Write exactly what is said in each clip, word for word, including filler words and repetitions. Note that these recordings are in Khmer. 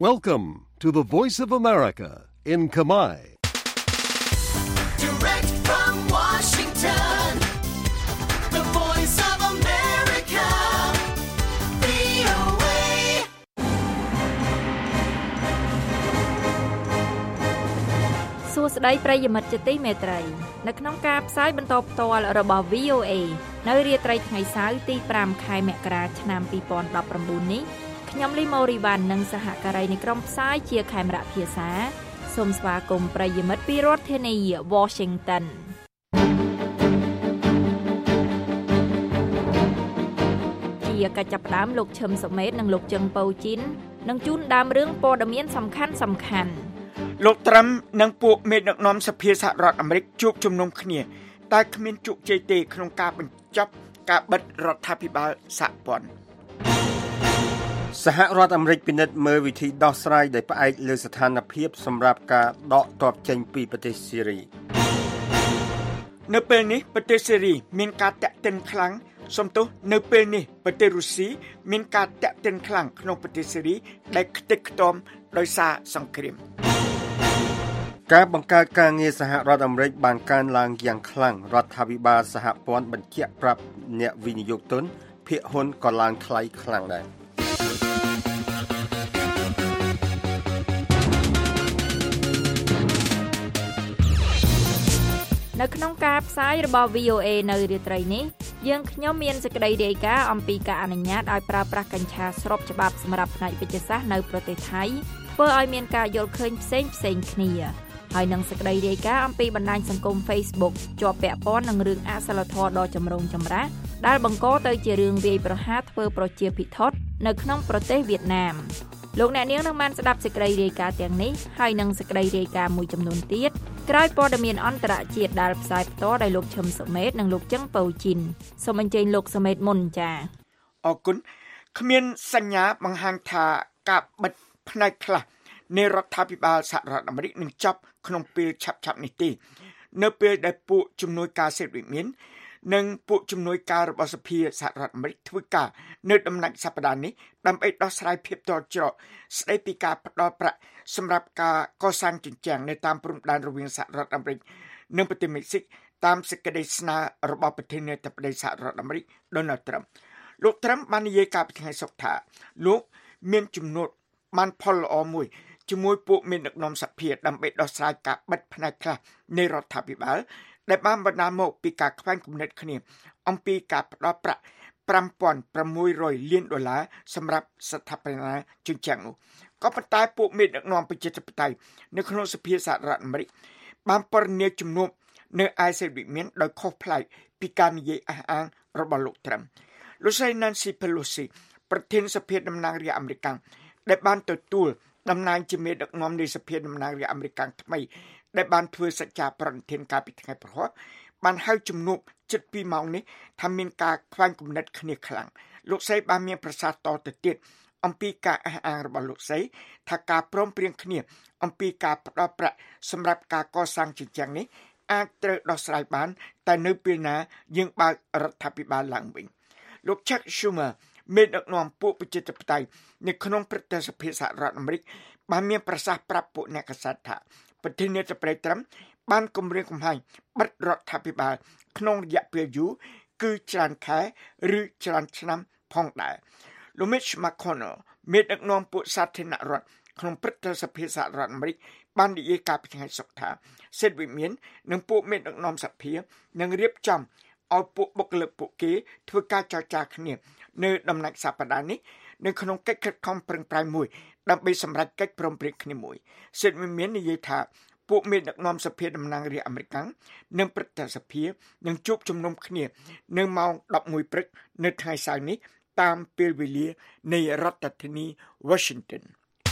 Welcome to the Voice of America in Khmer. Direct from Washington, the Voice of America, វី អូ เอ សួស្តីប្រិយមិត្តជាទីមេត្រីនៅក្នុងការផ្សាយបន្តផ្ទាល់របស់ វី អូ เอ នៅរាត្រីថ្ងៃសៅរ៍ទីប្រាំខែមករាឆ្នាំពីរពាន់ដប់ប្រាំបួននេះខ្ញុំលីម៉ូរីវ៉ាន់និងសហការីនៃក្រុមផ្សាយជាខេមរៈភាសាសូមស្វាគមន៍ប្រិយមិត្តពីរដ្ឋធានី Washington ជាកិច្ចចាប់ផ្ដើមលោកឈឹមសុមេតនិងលោកជឹងពៅជីននឹងជូនដើមរឿងព័ត៌មានសំខាន់សំខាន់លោកត្រាំនិងពួកមេដឹកនាំសភាសហរដ្ឋអាមេរិកជួបជុំនុំគ្នាតែគ្មានជោគជ័យទេក្នុងការបញ្ចប់ការបិទរដ្ឋាភិបាលសហព័ន្ធសហរដ្ឋអាមេរិកពិនិត្យមើលវិធីដោះស្រាយដែលផ្អែកលើស្ថានភាពសម្រាប់ការដកទ័ពចេញពីប្រទេសសេរីនៅពេលនេះប្រទេសសេរីមានការតាក់ទិនខ្លាំងសំទោសនៅពេលនេះប្រទេសរុស្ស៊ីមានការតាក់ទិនខ្លាំងក្នុងប្រទេសសេរីដែលខ្ទេចខ្ទាំដោយសារសង្គ្រាមការបង្កើតការងារសហរដ្ឋអាមេរិកបានកើនឡើងយ៉ាងខ្លាំងរដ្ឋាភិបាលសហព័ន្ធបញ្ជាក់ប្រាប់អ្នកវិនិយោគទុនភាគហ៊ុនក៏ឡើងថ្លៃខ្លាំងដែរនៅក្នុងការផ្សាយរបស់ វី អូ เอ នៅរាត្រីនេះយើងខ្ញុំមានសេចក្តីរាយការណ៍អំពីការអនុញ្ញាតឲ្យប្រើប្រាស់កញ្ឆាស្របច្បាប់សម្រាប់ផ្នែកវិទ្យាសាស្ត្រនៅប្រទេសថៃធ្វើឲ្យមានការយល់ឃើញផ្សេងផ្សេងគ្នាហើយនឹងសេចក្តីរាយការណ៍អំពីបណ្ដាញសង្គម Facebook ជាប់ពាក់ព័ន្ធនឹងរឿងអសិលធម៌ដ៏ចម្រូងចម្រាសដែលបង្កទៅជារឿងវាយប្រហារធ្វើប្រជាភិថុតនៅក្នុងប្រទេសវៀតណាមលោកអ្នកនាងនឹងបានស្ដាប់សេចក្តីរាយការណ៍ទាំងនេះហើយនឹងសេចក្តីរាយការណ៍មួយចំនួនទៀតក្រោយព័ត៌មានអន្តរជាតិដែលផ្សាយផ្ទាល់ដោយលោកឈឹមសុមេតនិងលោកជឹងពៅជីនសូមអញ្ជើញលោកសុមេតមុនចា៎អរគុណគ្មានសញ្ញាបង្ហាញថាការបិទផ្នែកខ្លះនៃរដ្ឋាភិបាលសហរដ្ឋអាមេរិកនឹងចប់ក្នុងពេលឆាប់ៗនេះទេនៅពេលដែលពួកជំនួយការសេដ្ឋវិមាននិងពួកជំនួយការរបស់សភាសហរដ្ឋអាមេរិកធ្វើការនៅដំណាច់សប្តាហ៍នេះដើម្បីដោះស្រាយភាពតច្រកស្ដីពីការផ្តល់ប្រាក់សម្រាប់ការកសាងជញ្ជាំងនៅតាមព្រំដែនរវាងសហរដ្ឋអាមេរិកនិងប្រទេសមេស៊ីកតាមសេចក្តីស្នើរបស់ប្រធានាធិបតីសហរដ្ឋអាមេរិក Donald Trump លោក Trump បាននិយាយកាលពីថ្ងៃសុក្រថាលោកមានជំនួបបានផលល្អមួយជាមួយពួកមានដឹកនាំសភាដើម្បីដោះស្រាយការបិទផ្នែកខ្លះនៃរដ្ឋាភិបាលដែលបានបណ្ដាលមកពីការខ្វែងគំនិតគ្នាអំពីការផ្ដល់ប្រាក់ប្រាំពាន់ប្រាំមួយរយលានដុល្លារសម្រាប់ស្ថាបនាជញ្ជាំងនោះក៏ប៉ុន្តែពួកមេដឹកនាំប្រជាធិបតេយ្យនៅក្នុងសភាសហរដ្ឋអាមេរិកបានពរនាជំនួបនៅឯសេដ្ឋវិមានដោយខុសប្លែកពីការនិយាយអះអាងរបស់លោក Trump លោកស្រី Nancy Pelosi ប្រធានសភាតំណាងរាស្ត្រអាមេរិកដែលបានទទួលតំណែងជាមេដឹកនាំនៃសភាតំណាងរាស្ត្រអាមេរិកថ្មីដែលបានធ្វើសច្ចាប្រណិធានកាលពីថ្ងៃព្រហស្បតិ៍បានហៅជំនួបជិតពីរម៉ោងនេះថាមានការខ្វែងគំនិតគ្នាខ្លាំងលោកស្រីបានមានប្រសាសន៍តទៅទៀតអំពីការអះអាងរបស់លោកស្រីថាការព្រមព្រៀងគ្នាអំពីការផ្ដល់ប្រាក់សម្រាប់ការកសាងជញ្ជាំងនេះអាចត្រូវដោះស្រាយបានតែនៅពេលណាយើងបើករដ្ឋាភិបាលឡើងវិញលោក Chuck Schumer មេដឹកនាំពួកប្រជាធិបតេយ្យនៅក្នុងព្រឹទ្ធសភាសហរដ្ឋអាមេរិកបានមានប្រសាសន៍ប្រាប់ពួកអ្នកកាសែតថាប្រធានាធិបតីត្រាំបានគម្រាមកំហែងបិទរដ្ឋាភិបាលក្នុងរយៈពេលយូរគឺច្រើនខែឬច្រើនឆ្នាំផងដែរលោក Mitch McConnell មេដឹកនាំពួកសាធារណរដ្ឋក្នុងព្រឹទ្ធសភាសហរដ្ឋអាមេរិកបាននិយាយកាលពីថ្ងៃសុក្រថាសេដ្ឋវិមាននិងពួកមេដឹកនាំសភានឹងរៀបចំឲ្យពួកបុគ្គលិកពួកគេធ្វើការចរចាគ្នានៅដំណាច់សប្តាហ៍នេះនៅក្នុងកិច្ចខិតខំប្រឹងប្រែងមួយដើម្បីសម្រេចកិច្ចព្រមព្រៀងគ្នាមួយសេដ្ឋវិមាននិយាយថាពួកមេដឹកនាំសភាតំណាងរាស្ត្រអាមេរិកនិងព្រឹទ្ធសភានឹងជួបជុំនុំគ្នានៅម៉ោងដប់មួយព្រឹកនៅថ្ងៃសៅរ៍នេះតាមពេលវេលានៃរដ្ឋធានី Washington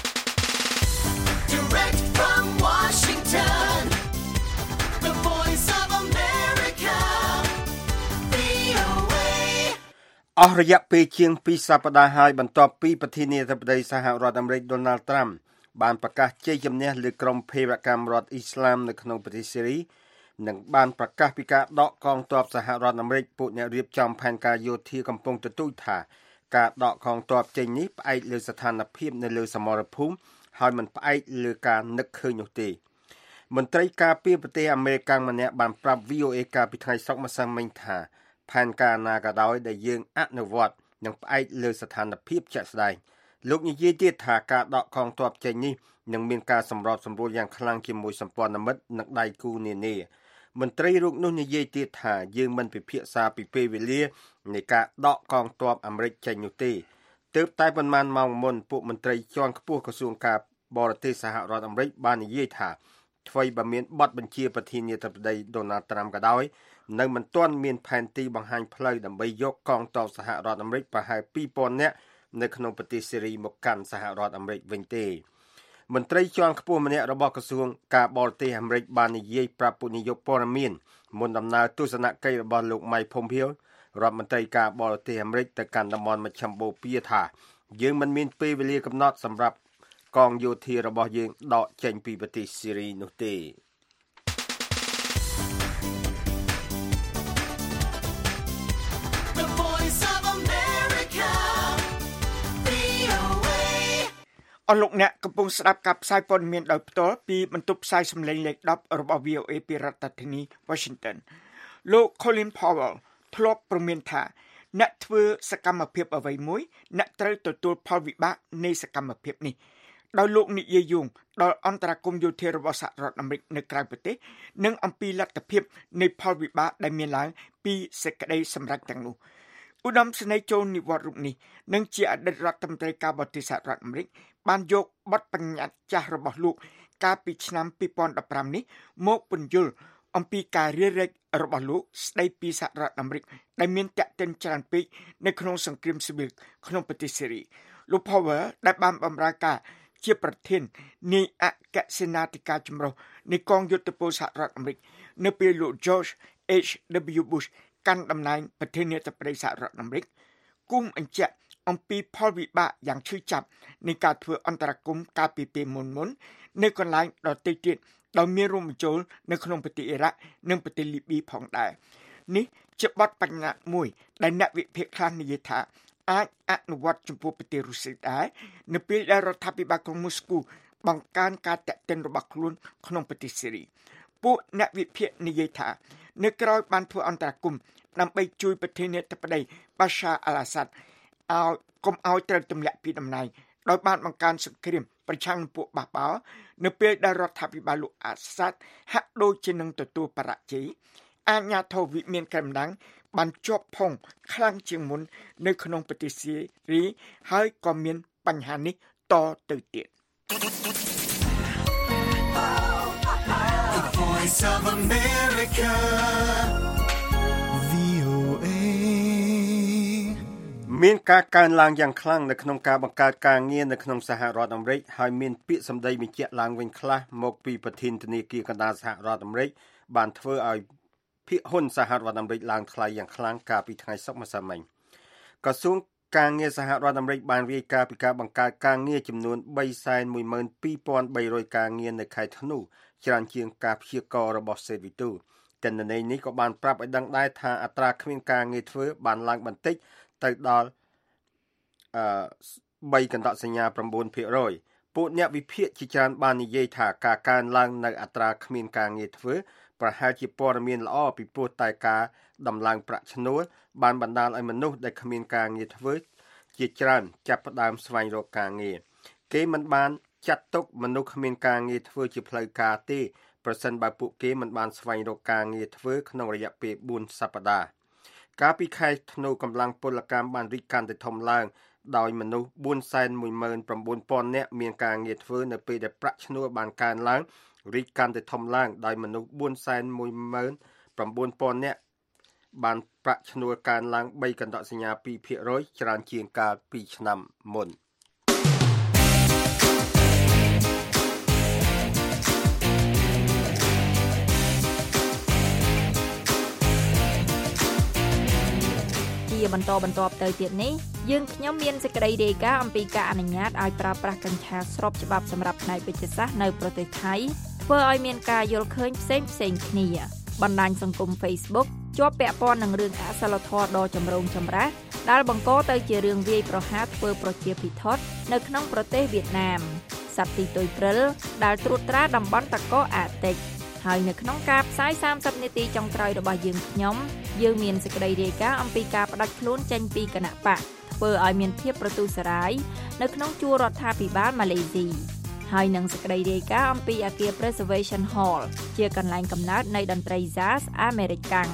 Direct from Washington, the Voice of America, វី អូ เอអស់រយៈពេលជាងពីរសប្តាហ៍ហើយបន្ទាប់ពីប្រធានាធិបតីសហរដ្ឋអាមេរិក Donald Trump បានប្រកាសជ័យជំនះលើក្រុមភេរវកម្មរដ្ឋអ៊ីស្លាមនៅក្នុងប្រទេសសេរីនិងបានប្រកាសពីការដកកងទ័ពសហរដ្ឋអាមេរិកពួកអ្នករៀបចំផែនការយោធាកំពុងទទូចថាការដកកងទ័ពចេញនេះផ្អែកលើស្ថានភាពនៅលើសមរភូមិហើយមិនផ្អែកលើការនឹកឃើញនោះទេមន្ត្រីការពារប្រទេសអាមេរិកម្នាក់បានប្រាប់ V O A កាលពីថ្ងៃសុក្រម្សិលមិញថាផែនការណាក៏ដោយដែលយើងអនុវត្តនឹងផ្អែកលើស្ថានភាពជាក់ស្ដែងលោកនិយាយទៀតថាការដកកងទ័ពចេញនេះនឹងមានការសម្របសម្រួលយ៉ាងខ្លាំងជាមួយសម្ព័ន្ធមិត្តនិងដៃគូនានាមន្ត្រីរូបនោះនិយាយទៀតថាយើងមិនពិភាក្សាពីពេលវេលានៃការដកកងទ័ពអាមេរិកចេញនោះទេទើបតែប៉ុន្មានម៉ោងមុនពួកមន្ត្រីជាន់ខ្ពស់ក្រសួងការបរទេសសហរដ្ឋអាមេរិកបាននិយាយថាអ្វីបើមានបទបញ្ជាប្រធានាធិបតី Donald Trump ក៏ដោយនៅមិនទាន់មានផែនទីបង្ហាញផ្លូវដើម្បីយកកងទ័ពសហរដ្ឋអាមេរិកប្រហែលពីរពាន់នាក់នៅក្នុងប្រទេសសេរីមកកាន់សហរដ្ឋអាមេរិកវិញទេមន្ត្រីជាន់ខ្ពស់ម្នាក់របស់ក្រសួងការបរទេសអាមេរិកបាននិយាយប្រាប់ពួកនាយកព័ត៌មានមុនដំណើរទស្សនកិច្ចរបស់លោក Mike Pompeo រដ្ឋមន្ត្រីការបរទេសអាមេរិកទៅកាន់តំបន់មជ្ឈមបូព៌ាថាយើងមិនមានពេលវេលាកំណត់សម្រាប់កងយោធារបស់យើងដកចេញពីប្រទេសសេរីនោះទេអរលោកអ្នកកំពុងស្ដាប់ការផ្សាយព័ត៌មានដោយផ្ទាល់ពីបន្ទប់ផ្សាយសំឡេងលេខដប់របស់ V O A ពីរដ្ឋធានី Washington លោក Colin Powell ធ្លាប់ប្រមានថាអ្នកធ្វើសកម្មភាពអ្វីមួយអ្នកត្រូវទទួលផលវិបាកនៃសកម្មភាពនេះដោយលោកនិយាយយងដល់អន្តរាគមន៍យោធារបស់សហរដ្ឋអាមេរិកនៅក្រៅប្រទេសនិងអំពីលទ្ធភាពនៃផលវិបាកដែលមានឡើងពីសេចក្តីសម្រេចទាំងនោះឧត្តមសេនីយ៍ចូលនិវត្តន៍រូបនេះនិងជាអតីតរដ្ឋមន្ត្រីការបរទេសសហរដ្ឋអាមេរិកបានយកបទបញ្ញត្តិចាស់របស់លោកកាលពីឆ្នាំពីរពាន់ដប់ប្រាំនេះមកពន្យល់អំពីការរារែករបស់លោកស្ដីពីសហរដ្ឋអាមេរិកដែលមានតាក់ទិនច្រើនពេកនៅក្នុងសង្គ្រាមស៊ីវិលក្នុងប្រទេសសេរីលោក Powell ដែលបានបម្រើការជាប្រធាននៃអគ្គសេនាធិការចម្រុះនៃកងយុទ្ធពលសហរដ្ឋអាមេរិកនៅពេលលោក George H W Bush កាន់តំណែងប្រធានាធិបតីសហរដ្ឋអាមេរិកគុំអញ្ជាក់អំពីផលវិបាកយ៉ាងឈឺចាប់នៃការធ្វើអន្តរាគមន៍កាលពីពេលមុនមុននៅកន្លែងដទៃទៀតដោយមានរួមបញ្ចូលនៅក្នុងប្រទេសអ៊ីរ៉ាក់និងប្រទេសលីប៊ីផងដែរនេះជាបទបញ្ញត្តិមួយដែលអ្នកវិភាគខ្លះនិយាយថាអាចអនុវត្តចំពោះប្រទេសរុស្ស៊ីដែរនៅពេលដែលរដ្ឋាភិបាលក្រុងមូស្គូបង្កើនការតាក់ទិនរបស់ខ្លួនក្នុងប្រទេសសេរីពួកអ្នកវិភាគនិយាយថានៅក្រោយបានធ្វើអន្តរាគមន៍ដើម្បីជួយប្រធានាធិបតី Bashar al-Assad ឲ្យកុំឲ្យត្រូវទម្លាក់ពីតំណែងដោយបានបង្កើនសង្គ្រាមប្រឆាំងនឹងពួកបះបោរនៅពេលដែលរដ្ឋាភិបាលលោកអាសាដហាក់ដូចជានឹងទទួលបរាជ័យអាជ្ញាធរវិមានកម្លាំងបានជាប់ផុងខ្លាំងជាងមុននៅក្នុងប្រទេសសេរីហើយក៏មានបញ្ហានេះតទៅទៀត The Voice of America មានការកើនឡើងយ៉ាងខ្លាំងនៅក្នុងការបង្កើតការងារនៅក្នុងសហរដ្ឋអាមេរិកហើយមានពាក្យសម្ដីបញ្ជាក់ឡើងវិញខ្លះមកពីប្រធានធនាគារកណ្ដាលសហរដ្ឋអាមេរិកបានធ្វើឲ្យភាគហ៊ុនសហរដ្ឋអាមេរិកឡើងថ្លៃយ៉ាងខ្លាំងកាលពីថ្ងៃសុក្រម្សិលមិញក្រសួងការងារសហរដ្ឋអាមេរិកបានរាយការណ៍ពីការបង្កើតការងារចំនួន បីសែនមួយម៉ឺនពីរពាន់បីរយ ការងារនៅខែធ្នូច្រើនជាងការព្យាករណ៍របស់សេវីទូទិន្នន័យនេះក៏បានប្រាប់ឲ្យដឹងដែរថាអត្រាគ្មានការងារធ្វើបានឡើងបន្តិចទៅដល់អឺបីកណ្ដកសញ្ញា ប្រាំបួនភាគរយ ពួកអ្នកវិភាគជាច្រើនបាននិយាយថាការកើនឡើងនៅអត្រាគ្មានការងារធ្វើប្រហែលជាព័ត៌មានល្អពីព្រោះតែការដំឡើងប្រាក់ឈ្នួលបានបណ្ដាលឲ្យមនុស្សដែលគ្មានការងារធ្វើជាច្រើនចាប់ផ្ដើមស្វែងរកការងារគេមិនបានចាត់ទុកមនុស្សគ្មានការងារធ្វើជាផ្លូវការទេប្រសិនបើពួកគេមិនបានស្វែងរកការងារធ្វើក្នុងរយៈពេលបួនសប្តាហ៍កាលពីខែធ្នូកម្លាំងពលកម្មបានរីកកាន់តែធំឡើងដោយមនុស្ស បួនសែនមួយម៉ឺនប្រាំបួនពាន់ នាក់មានការងារធ្វើនៅពេលដែលប្រាក់ឈ្នួលបានកើនឡើងរីកកាន់តែធំឡើងដោយមនុស្ស បួនសែនមួយម៉ឺនប្រាំបួនពាន់ នាក់បានប្រាក់ឈ្នួលកើនឡើងបីកណ្ដកសញ្ញា ពីរភាគរយ ច្រើនជាងកាលពីឆ្នាំមុនជាបន្តបន្ទាប់ទៅទៀតនេះយើងខ្ញុំមានសេចក្តីរាយការណ៍អំពីការអនុញ្ញាតឲ្យប្រើប្រាស់កញ្ឆាស្របច្បាប់សម្រាប់ផ្នែកវិទ្យាសាស្ត្រនៅប្រទេសថៃធ្វើឲ្យមានការយល់ឃើញផ្សេងផ្សេងគ្នាបណ្ដាញសង្គម Facebook ជាប់ពាក់ព័ន្ធនឹងរឿងអសិលធម៌ដ៏ចម្រូងចម្រាសដែលបង្កទៅជារឿងវាយប្រហារធ្វើប្រជាភិថុតនៅក្នុងប្រទេសវៀតណាមសត្វទីទុយព្រិលដែលត្រួតត្រាតំបន់តកោអាតិចហើយនៅក្នុងការផ្សាយសាមសិបនាទីចុងក្រោយរបស់យើងខ្ញុំយើងមានសេចក្តីរាយការណ៍អំពីការផ្ដាច់ខ្លួនចេញពីគណៈបកធ្វើឲ្យមានភាពប្រទូសរាយនៅក្នុងជួររដ្ឋាភិបាលម៉ាឡេស៊ីហើយនឹងសេចក្តីរាយការណ៍អំពីអគារ Preservation Hall ជាកន្លែងកំណើតនៃតន្ត្រី Jazz អាមេរិកកាំង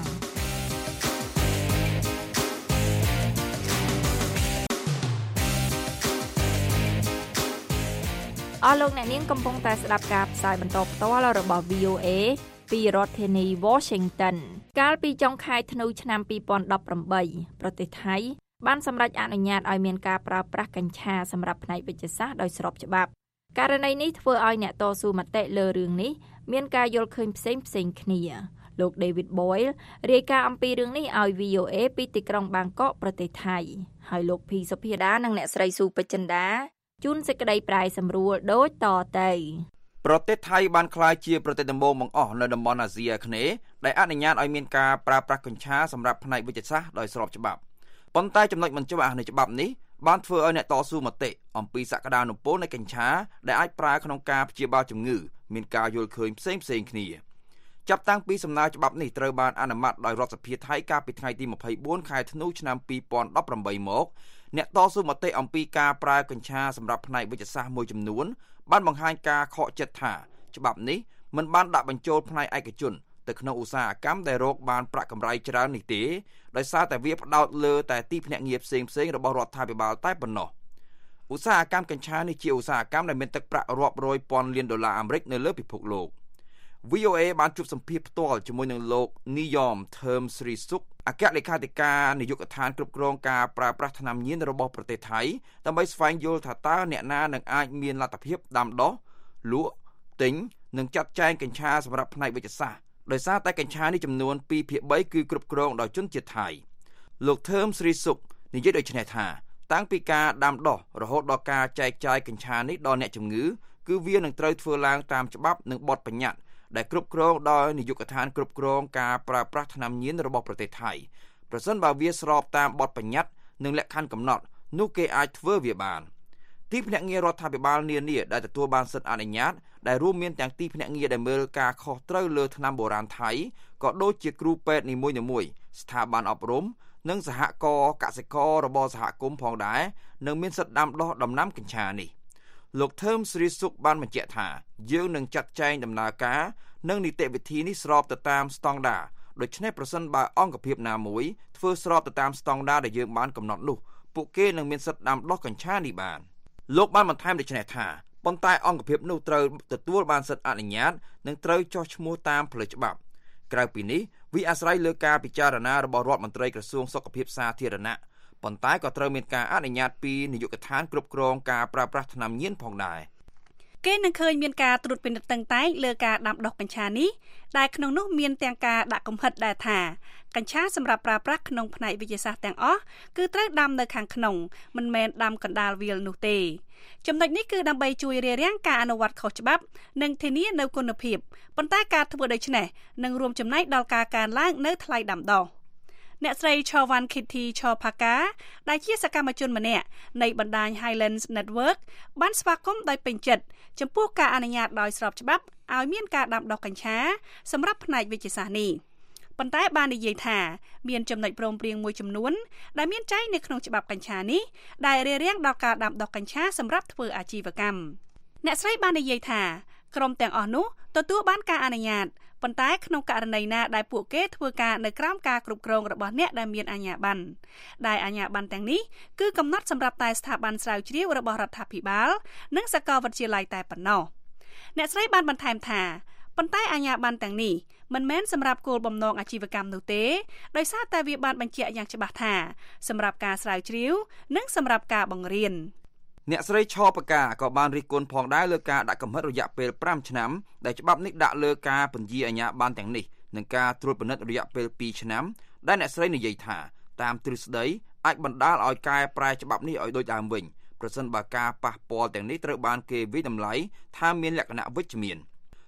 អស់លោកអ្នកនាងកំពុងតែស្ដាប់ការផ្សាយបន្តផ្ទាល់របស់ វី អូ អេ ពីរដ្ឋធានី Washington កាលពីចុងខែធ្នូឆ្នាំពីរពាន់ដប់ប្រាំបីប្រទេសថៃបានសម្រេចអនុញ្ញាតឲ្យមានការប្រើប្រាស់កញ្ឆាសម្រាប់ផ្នែកវេជ្ជសាស្ត្រដោយស្របច្បាប់ករណីនេះធ្វើឲ្យអ្នកតស៊ូមតិលើរឿងនេះមានការយល់ឃើញផ្សេងផ្សេងគ្នាលោក David Boyle រាយការណ៍អំពីរឿងនេះឲ្យ វី អូ អេ ពីទីក្រុងបាងកកប្រទេសថៃហើយលោកភីសុភាដានិងអ្នកស្រីស៊ូពេជ្រចិន្តាជូនសេចក្តីប្រាយសម្រួលដូចតទៅប្រទេសថៃបានក្លាយជាប្រទេសដំបូងបង្អស់នៅតំបន់អាស៊ីអាគ្នេយ៍ដែលអនុញ្ញាតឲ្យមានការប្រើប្រាស់កញ្ឆាសម្រាប់ផ្នែកវិទ្យាសាស្ត្រដោយស្របច្បាប់ប៉ុន្តែចំណុចមិនច្បាស់នៃច្បាប់នេះបានធ្វើឲ្យអ្នកតស៊ូមតិអំពីសក្តានុពលនៃកញ្ឆាដែលអាចប្រើក្នុងការព្យាបាលជំងឺមានការយល់ឃើញផ្សេងផ្សេងគ្នាចាប់តាំងពីសំណើច្បាប់នេះត្រូវបានអនុម័តដោយរដ្ឋសភាថៃកាលពីថ្ងៃទីម្ភៃបួនខែធ្នូឆ្នាំពីរពាន់ដប់ប្រាំបីមកអ្នកតស៊ូមតិអំពីការប្រើកញ្ឆាសម្រាប់ផ្នែកវិទ្យាសាស្ត្រមួយចំនួនបានបង្ហាញការខកចិត្តថាច្បាប់នេះមិនបានដាក់បញ្ចូលផ្នែកឯកជនទៅក្នុងឧស្សាហកម្មដែលរកបានប្រាក់កម្រៃច្រើននេះទេដោយសារតែវាផ្ដោតលើតែទីភ្នាក់ងារផ្សេងផ្សេងរបស់រដ្ឋាភិបាលតែប៉ុណ្ណោះឧស្សាហកម្មកញ្ឆានេះជាឧស្សាហកម្មដែលមានទឹកប្រាក់រាប់រយពាន់លានដុល្លារអាមេរិកនៅលើពិភពលោក វី អូ អេ បានជួបសម្ភាសផ្ទាល់ជាមួយនឹងលោកនីយ៉មធើមស្រីសុខអគ្គលេខាធិការនាយកដ្ឋានគ្រប់គ្រងការប្រើប្រាស់ថ្នាំញៀនរបស់ប្រទេសថៃដើម្បីស្វែងយល់ថាតើអ្នកណានឹងអាចមានលទ្ធភាពដាំដុះលក់ទិញនិងចាត់ចែងកញ្ឆាសម្រាប់ផ្នែកវិទ្យាសាស្ត្រដោយសារតែកញ្ឆានេះចំនួនពីរភាគបីគឺគ្រប់គ្រងដោយជនជាតិថៃលោកធើមស្រីសុខនិយាយដូចនេះថាតាំងពីការដាំដុះរហូតដល់ការចែកចាយកញ្ឆានេះដល់អ្នកជំងឺគឺវានឹងត្រូវធ្វើឡើងតាមច្បាប់និងបទបញ្ញត្តិដែលគ្រប់គ្រងដោយនាយកដ្ឋានគ្រប់គ្រងការប្រើប្រាស់ថ្នាំញៀនរបស់ប្រទេសថៃប្រសិនបើវាស្របតាមបទបញ្ញត្តិនិងលក្ខខណ្ឌកំណត់នោះគេអាចធ្វើវាបានទីភ្នាក់ងាររដ្ឋាភិបាលនានាដែលទទួលបានសិទ្ធិអនុញ្ញាតដែលរួមមានទាំងទីភ្នាក់ងារដែលមើលការខុសត្រូវលើថ្នាំបុរាណថៃក៏ដូចជាគ្រូពេទ្យនីមួយៗស្ថាប័នអប់រំនិងសហករណ៍កសិកររបស់សហគមន៍ផងដែរនឹងមានសិទ្ធិដាំដុះដំណាំកញ្ឆានេះលោកធើមស្រីសុខបានបញ្ជាក់ថាយើងនឹងចាត់ចែងដំណើរការនិងនីតិវិធីនេះស្របទៅតាមស្តង់ដារដូច្នេះប្រសិនបើអង្គភាពណាមួយធ្វើស្របទៅតាមស្តង់ដារដែលយើងបានកំណត់នោះពួកគេនឹងមានសិទ្ធិដាំដុះកញ្ឆានេះបានលោកបានបន្ថែមដូចនេះថាប៉ុន្តែអង្គភាពនោះត្រូវទទួលបានសិទ្ធិអនុញ្ញាតនិងត្រូវចុះឈ្មោះតាមផ្លូវច្បាប់ក្រៅពីនេះវាអាស្រ័យលើការពិចារណារបស់រដ្ឋមន្ត្រីក្រសួងសុខភាពសាធារណៈប៉ុន្តែក៏ត្រូវមានការអនុញ្ញាតពីនាយកដ្ឋានគ្រប់គ្រងការប្រើប្រាស់ថ្នាំញៀនផងដែរគេនឹងឃើញមានការត្រួតពិនិត្យតឹងតែងលើការដាំដុះកញ្ឆានេះដែលក្នុងនោះមានទាំងការដាក់កំហិតដែរថាកញ្ឆាសម្រាប់ប្រើប្រាស់ក្នុងផ្នែកវិទ្យាសាស្ត្រទាំងអស់គឺត្រូវដាំនៅខាងក្នុងមិនមែនដាំកណ្ដាលវាលនោះទេចំណុចនេះគឺដើម្បីជួយរារាំងការអនុវត្តខុសច្បាប់និងធានានូវគុណភាពប៉ុន្តែការធ្វើដូច្នេះនឹងរួមចំណែកដល់ការកើនឡើងនៅថ្លៃដាំដុះអ្នកស្រី Chavan Kitty Chopaka ដែលជាសកម្មជនម្នាក់នៃបណ្ដាញ Highlands Network បានស្វាគមន៍ដោយពេញចិត្តចំពោះការអនុញ្ញាតដោយស្របច្បាប់ឲ្យមានការដាំដុះកញ្ឆាសម្រាប់ផ្នែកវិទ្យាសាស្ត្រនេះប៉ុន្តែបាននិយាយថាមានចំណុចព្រមព្រៀងមួយចំនួនដែលមានចែងនៅក្នុងច្បាប់កញ្ឆានេះដែលរារាំងដល់ការដាំដុះកញ្ឆាសម្រាប់ធ្វើអាជីវកម្មអ្នកស្រីបាននិយាយថាក្រុមទាំងអស់នោះទទួលបានការអនុញ្ញាតប៉ុន្តែក្នុងករណីណាដែលពួកគេធ្វើការនៅក្រោមការគ្រប់គ្រងរបស់អ្នកដែលមានអាជ្ញាប័ណ្ណដែលអាជ្ញាប័ណ្ណទាំងនេះគឺកំណត់សម្រាប់តែស្ថាប័នស្រាវជ្រាវរបស់រដ្ឋាភិបាលនិងសាកលវិទ្យាល័យតែប៉ុណ្ណោះអ្នកស្រីបានបន្ថែមថាប៉ុន្តែអាជ្ញាប័ណ្ណទាំងនេះមិនមែនសម្រាប់គោលបំណងអាជីវកម្មនោះទេដោយសារតែវាបានបញ្ជាក់យ៉ាងច្បាស់ថាសម្រាប់ការស្រាវជ្រាវនិងសម្រាប់ការបង្រៀនអ្នកស្រីឆបកាក៏បានរិះគន់ផងដែរលើការដាក់កំហិតរយៈពេលប្រាំឆ្នាំដែលច្បាប់នេះដាក់លើការពន្យាអាជ្ញាប័ណ្ណទាំងនេះនិងការត្រួតពិនិត្យរយៈពេលពីរឆ្នាំដែលអ្នកស្រីនិយាយថាតាមទ្រឹស្ដីអាចបណ្ដាលឲ្យកែប្រែច្បាប់នេះឲ្យដូចដើមវិញប្រសិនបើការប៉ះពាល់ទាំងនេះត្រូវបានគេវិតម្លៃថាមានលក្ខណៈវិជ្ជមាន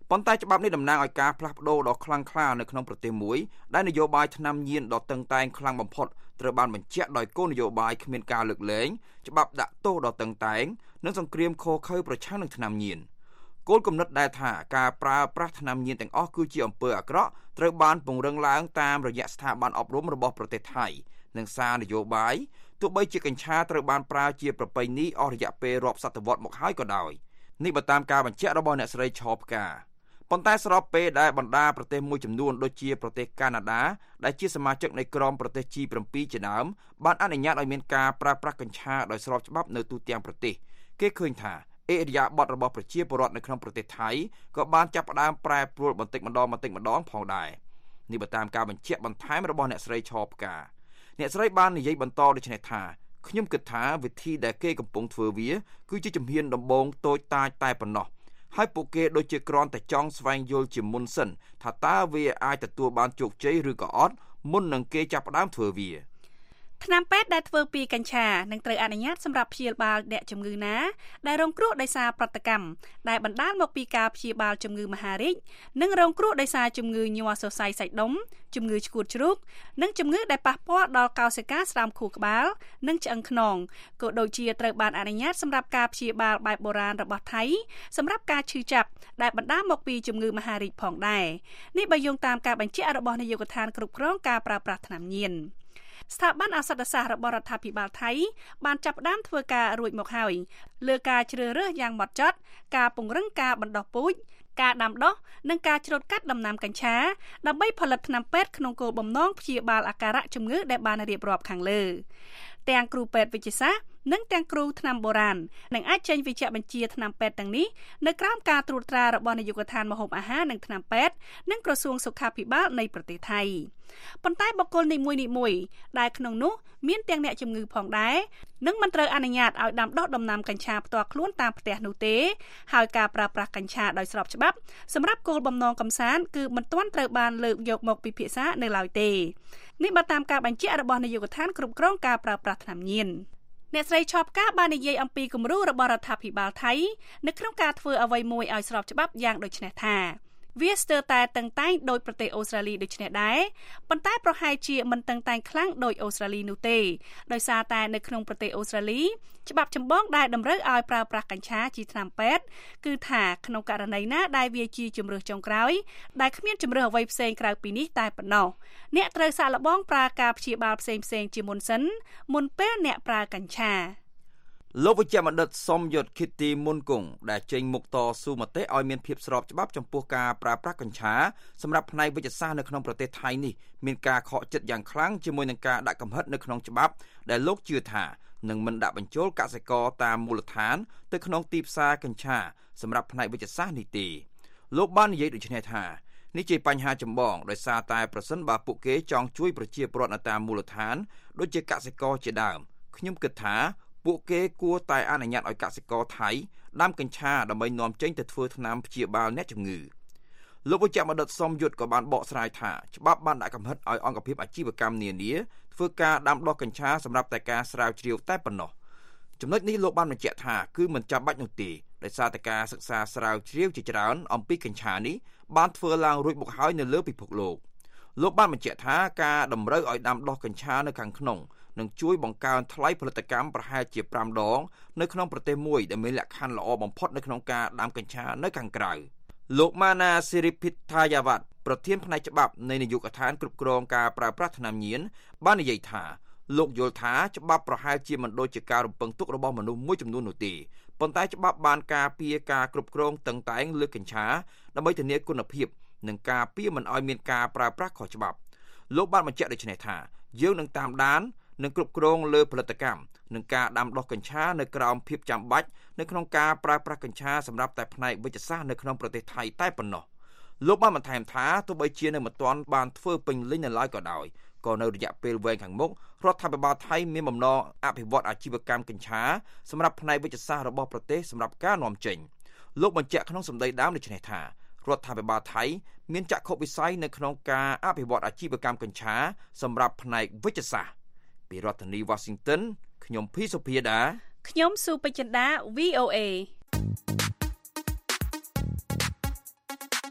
ប៉ុន្តែច្បាប់នេះតំណាងឲ្យការផ្លាស់ប្ដូរដ៏ខ្លាំងក្លានៅក្នុងប្រទេសមួយដែលនយោបាយថ្នាំញៀនដ៏តឹងតែងខ្លាំងបំផុតត្រូវបានបញ្ជាក់ដោយគោលនយោបាយគ្មានការលើកលែងច្បាប់ដាក់ទោសដ៏តឹងតែងនិងសង្គ្រាមឃោរឃៅប្រឆាំងនឹងថ្នាំញៀនគោលគំនិតដែលថាការប្រើប្រាស់ថ្នាំញៀនទាំងអស់គឺជាអំពើអាក្រក់ត្រូវបានពង្រឹងឡើងតាមរយៈស្ថាប័នអប់រំរបស់ប្រទេសថៃនិងសារនយោបាយទោះបីជាកញ្ឆាត្រូវបានប្រើជាប្រពៃណីអស់រយៈពេលរាប់សតវត្សមកហើយក៏ដោយនេះបើតាមការបញ្ជាក់របស់អ្នកស្រីឆោផ្កាប៉ុន្តែស្របពេលដែលបណ្ដាប្រទេសមួយចំនួនដូចជាប្រទេសកាណាដាដែលជាសមាជិកនៃក្រុមប្រទេស ជី សេវន ជាដើមបានអនុញ្ញាតឲ្យមានការប្រើប្រាស់កញ្ឆាដោយស្របច្បាប់នៅទូទាំងប្រទេសគេឃើញថាអេរិយាប័ត្ររបស់ប្រជាពលរដ្ឋនៅក្នុងប្រទេសថៃក៏បានចាប់ផ្ដើមប្រែប្រួលបន្តិចម្ដងបន្តិចម្ដងផងដែរនេះបើតាមការបញ្ជាក់បន្ថែមរបស់អ្នកស្រីឆោផ្កាអ្នកស្រីបាននិយាយបន្តដូចនេះថាខ្ញុំគិតថាវិធីដែលគេកំពុងធ្វើវាគឺជាជំហានដំបូងតូចតាចតែប៉ុណ្ណោះហើយពួកគេដូចជាគ្រាន់តែចង់ស្វែងយល់ជាមុនសិនថាតើវាអាចទទួលបានជោគជ័យឬក៏អត់មុននឹងគេចាប់ផ្ដើមធ្វើវាថ្នាំពេទ្យដែលធ្វើពីកញ្ឆានឹងត្រូវអនុញ្ញាតសម្រាប់ព្យាបាលអ្នកជំងឺណាដែលរងគ្រោះដោយសារប្រតិកម្មដែលបណ្ដាលមកពីការព្យាបាលជំងឺមហារីកនិងរងគ្រោះដោយសារជំងឺញ័រសរសៃសាច់ដុំជំងឺឆ្កួតជ្រូកនិងជំងឺដែលប៉ះពាល់ដល់កោសិកាស្រាមខួរក្បាលនិងឆ្អឹងខ្នងក៏ដូចជាត្រូវបានអនុញ្ញាតសម្រាប់ការព្យាបាលបែបបុរាណរបស់ថៃសម្រាប់ការឈឺចាប់ដែលបណ្ដាលមកពីជំងឺមហារីកផងដែរនេះបើយោងតាមការបញ្ជាក់របស់នាយកដ្ឋានគ្រប់គ្រងការប្រើប្រាស់ថ្នាំញៀនស្ថាប័នឱសថសាស្ត្ររបស់រដ្ឋាភិបាលថៃបានចាប់ផ្ដើមធ្វើការរួចមកហើយលើការជ្រើសរើសយ៉ាងហ្មត់ចត់ការពង្រឹងការបណ្ដុះពូជការដាំដុះនិងការច្រូតកាត់ដំណាំកញ្ឆាដើម្បីផលិតថ្នាំពេទ្យក្នុងគោលបំណងព្យាបាលអាការៈជំងឺដែលបានរៀបរាប់ខាងលើទាំងគ្រូពេទ្យវិទ្យាសាស្ត្រនិងទាំងគ្រូថ្នាំបុរាណនឹងអាចចេញវេជ្ជបញ្ជាថ្នាំពេទ្យទាំងនេះនៅក្រោមការត្រួតត្រារបស់នាយកដ្ឋានម្ហូបអាហារនិងថ្នាំពេទ្យនិងក្រសួងសុខាភិបាលនៃប្រទេសថៃប៉ុន្តែបុគ្គលនីមួយៗដែលក្នុងនោះមានទាំងអ្នកជំងឺផងដែរនឹងមិនត្រូវអនុញ្ញាតឲ្យដាំដុះដំណាំកញ្ឆាផ្ទាល់ខ្លួនតាមផ្ទះនោះទេហើយការប្រើប្រាស់កញ្ឆាដោយស្របច្បាប់សម្រាប់គោលបំណងកម្សាន្តគឺមិនទាន់ត្រូវបានលើកយកមកពិភាក្សានៅឡើយទេនេះបើតាមការបញ្ជាក់របស់នាយកដ្ឋានគ្រប់គ្រងការប្រើប្រាស់ថ្នាំញៀនអ្នកស្រីឆោផ្កាបាននិយាយអំពីគំរូរបស់រដ្ឋាភិបាលថៃនៅក្នុងការធ្វើអ្វីមួយឲ្យស្របច្បាប់យ៉ាងដូចនេះថាវាស្ទើរតែតឹងតែងដោយប្រទេសអូស្ត្រាលីដូចនេះដែរប៉ុន្តែប្រហែលជាមិនតឹងតែងខ្លាំងដោយអូស្ត្រាលីនោះទេដោយសារតែនៅក្នុងប្រទេសអូស្ត្រាលីច្បាប់ចម្បងដែលតម្រូវឲ្យប្រើប្រាស់កញ្ឆាជាថ្នាំពេទ្យគឺថាក្នុងករណីណាដែលវាជាជំរើសចុងក្រោយដែលគ្មានជំរើសអ្វីផ្សេងក្រៅពីនេះតែប៉ុណ្ណោះអ្នកត្រូវសាកល្បងប្រើការព្យាបាលផ្សេងផ្សេងជាមុនសិនមុនពេលអ្នកប្រើកញ្ឆាលោកវិជ្ជបណ្ឌិតសុំយុទ្ធ Kitty មុនគង់ដែលចេញមុខតស៊ូមតិឲ្យមានភាពស្របច្បាប់ចំពោះការប្រើប្រាស់កញ្ឆាសម្រាប់ផ្នែកវិទ្យាសាស្ត្រនៅក្នុងប្រទេសថៃនេះមានការខកចិត្តយ៉ាងខ្លាំងជាមួយនឹងការដាក់កំហិតនៅក្នុងច្បាប់ដែលលោកជឿថានឹងមិនដាក់បញ្ចូលកសិករតាមមូលដ្ឋានទៅក្នុងទីផ្សារកញ្ឆាសម្រាប់ផ្នែកវិទ្យាសាស្ត្រនេះទេលោកបាននិយាយដូចនេះថានេះជាបញ្ហាចម្បងដោយសារតែប្រសិនបើពួកគេចង់ជួយប្រជាពលរដ្ឋនៅតាមមូលដ្ឋានដូចជាកសិករជាដើមខ្ញុំគិតថាពួកគេគួរតែអនុញ្ញាតឲ្យកសិករថៃដាំកញ្ឆាដើម្បីនាំចេញទៅធ្វើថ្នាំព្យាបាលអ្នកជំងឺលោកវិជ្ជបណ្ឌិតសុំយុទ្ធក៏បានបកស្រាយថាច្បាប់បានដាក់កំហិតឲ្យអង្គភាពអាជីវកម្មនានាធ្វើការដាំដុះកញ្ឆាសម្រាប់តែការស្រាវជ្រាវតែប៉ុណ្ណោះចំណុចនេះលោកបានបញ្ជាក់ថាគឺមិនចាំបាច់នោះទេដោយសារតែការសិក្សាស្រាវជ្រាវជាច្រើនអំពីកញ្ឆានេះបានធ្វើឡើងរួចមកហើយនៅលើពិភពលោកលោកបានបញ្ជាក់ថាការតម្រូវឲ្យដាំដុះកញ្ឆានៅខាងក្នុងនឹងជួយបង្កើនថ្លៃផលិតកម្មប្រហែលជាប្រាំដងនៅក្នុងប្រទេសមួយដែលមានលក្ខខណ្ឌល្អបំផុតនៅក្នុងការដាំកញ្ឆានៅខាងក្រៅលោកម៉ាណាស៊ីរីភិតថាយ៉ាវ៉ាត់ប្រធានផ្នែកច្បាប់នៃនាយកដ្ឋានគ្រប់គ្រងការប្រើប្រាស់ថ្នាំញៀនបាននិយាយថាលោកយល់ថាច្បាប់ប្រហែលជាមិនដូចជាការរំពឹងទុករបស់មនុស្សមួយចំនួននោះទេប៉ុន្តែច្បាប់បានការពារការគ្រប់គ្រងតឹងតែងលើកញ្ឆាដើម្បីធានាគុណភាពនិងការពារមិនឲ្យមានការប្រើប្រាស់ខុសច្បាប់លោកបានបញ្ជាក់ដូចនេះថាយើងនឹងតាមដាននិងគ្រប់គ្រងលើផលិតកម្មនិងការដាំដុះកញ្ឆានៅក្រោមភាពចាំបាច់នៅក្នុងការប្រើប្រាស់កញ្ឆាសម្រាប់តែផ្នែកវិទ្យាសាស្ត្រនៅក្នុងប្រទេសថៃតែប៉ុណ្ណោះលោកបានបន្ថែមថាទោះបីជានៅមិនទាន់បានធ្វើពេញលេញនៅឡើយក៏ដោយក៏នៅរយៈពេលវែងខាងមុខរដ្ឋាភិបាលថៃមានបំណងអភិវឌ្ឍអាជីវកម្មកញ្ឆាសម្រាប់ផ្នែកវិទ្យាសាស្ត្ររបស់ប្រទេសសម្រាប់ការនាំចេញលោកបញ្ជាក់ក្នុងសម្ដីដើមដូចនេះថារដ្ឋាភិបាលថៃមានចក្ខុវិស័យនៅក្នុងការអភិវឌ្ឍអាជីវកម្មកញ្ឆាសម្រាប់ផ្នែកវិទ្យាសាស្ត្រពីរដ្ឋធានី Washington ខ្ញុំភីសុភាដាខ្ញុំស៊ូពេជ្រចិន្តា វី អូ เอ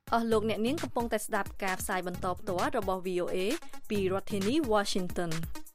អស់លោកអ្នកនាងកំពុងតែស្ដាប់ការផ្សាយបន្តផ្ទាល់របស់ វី អូ អេ ពីរដ្ឋធានី Washington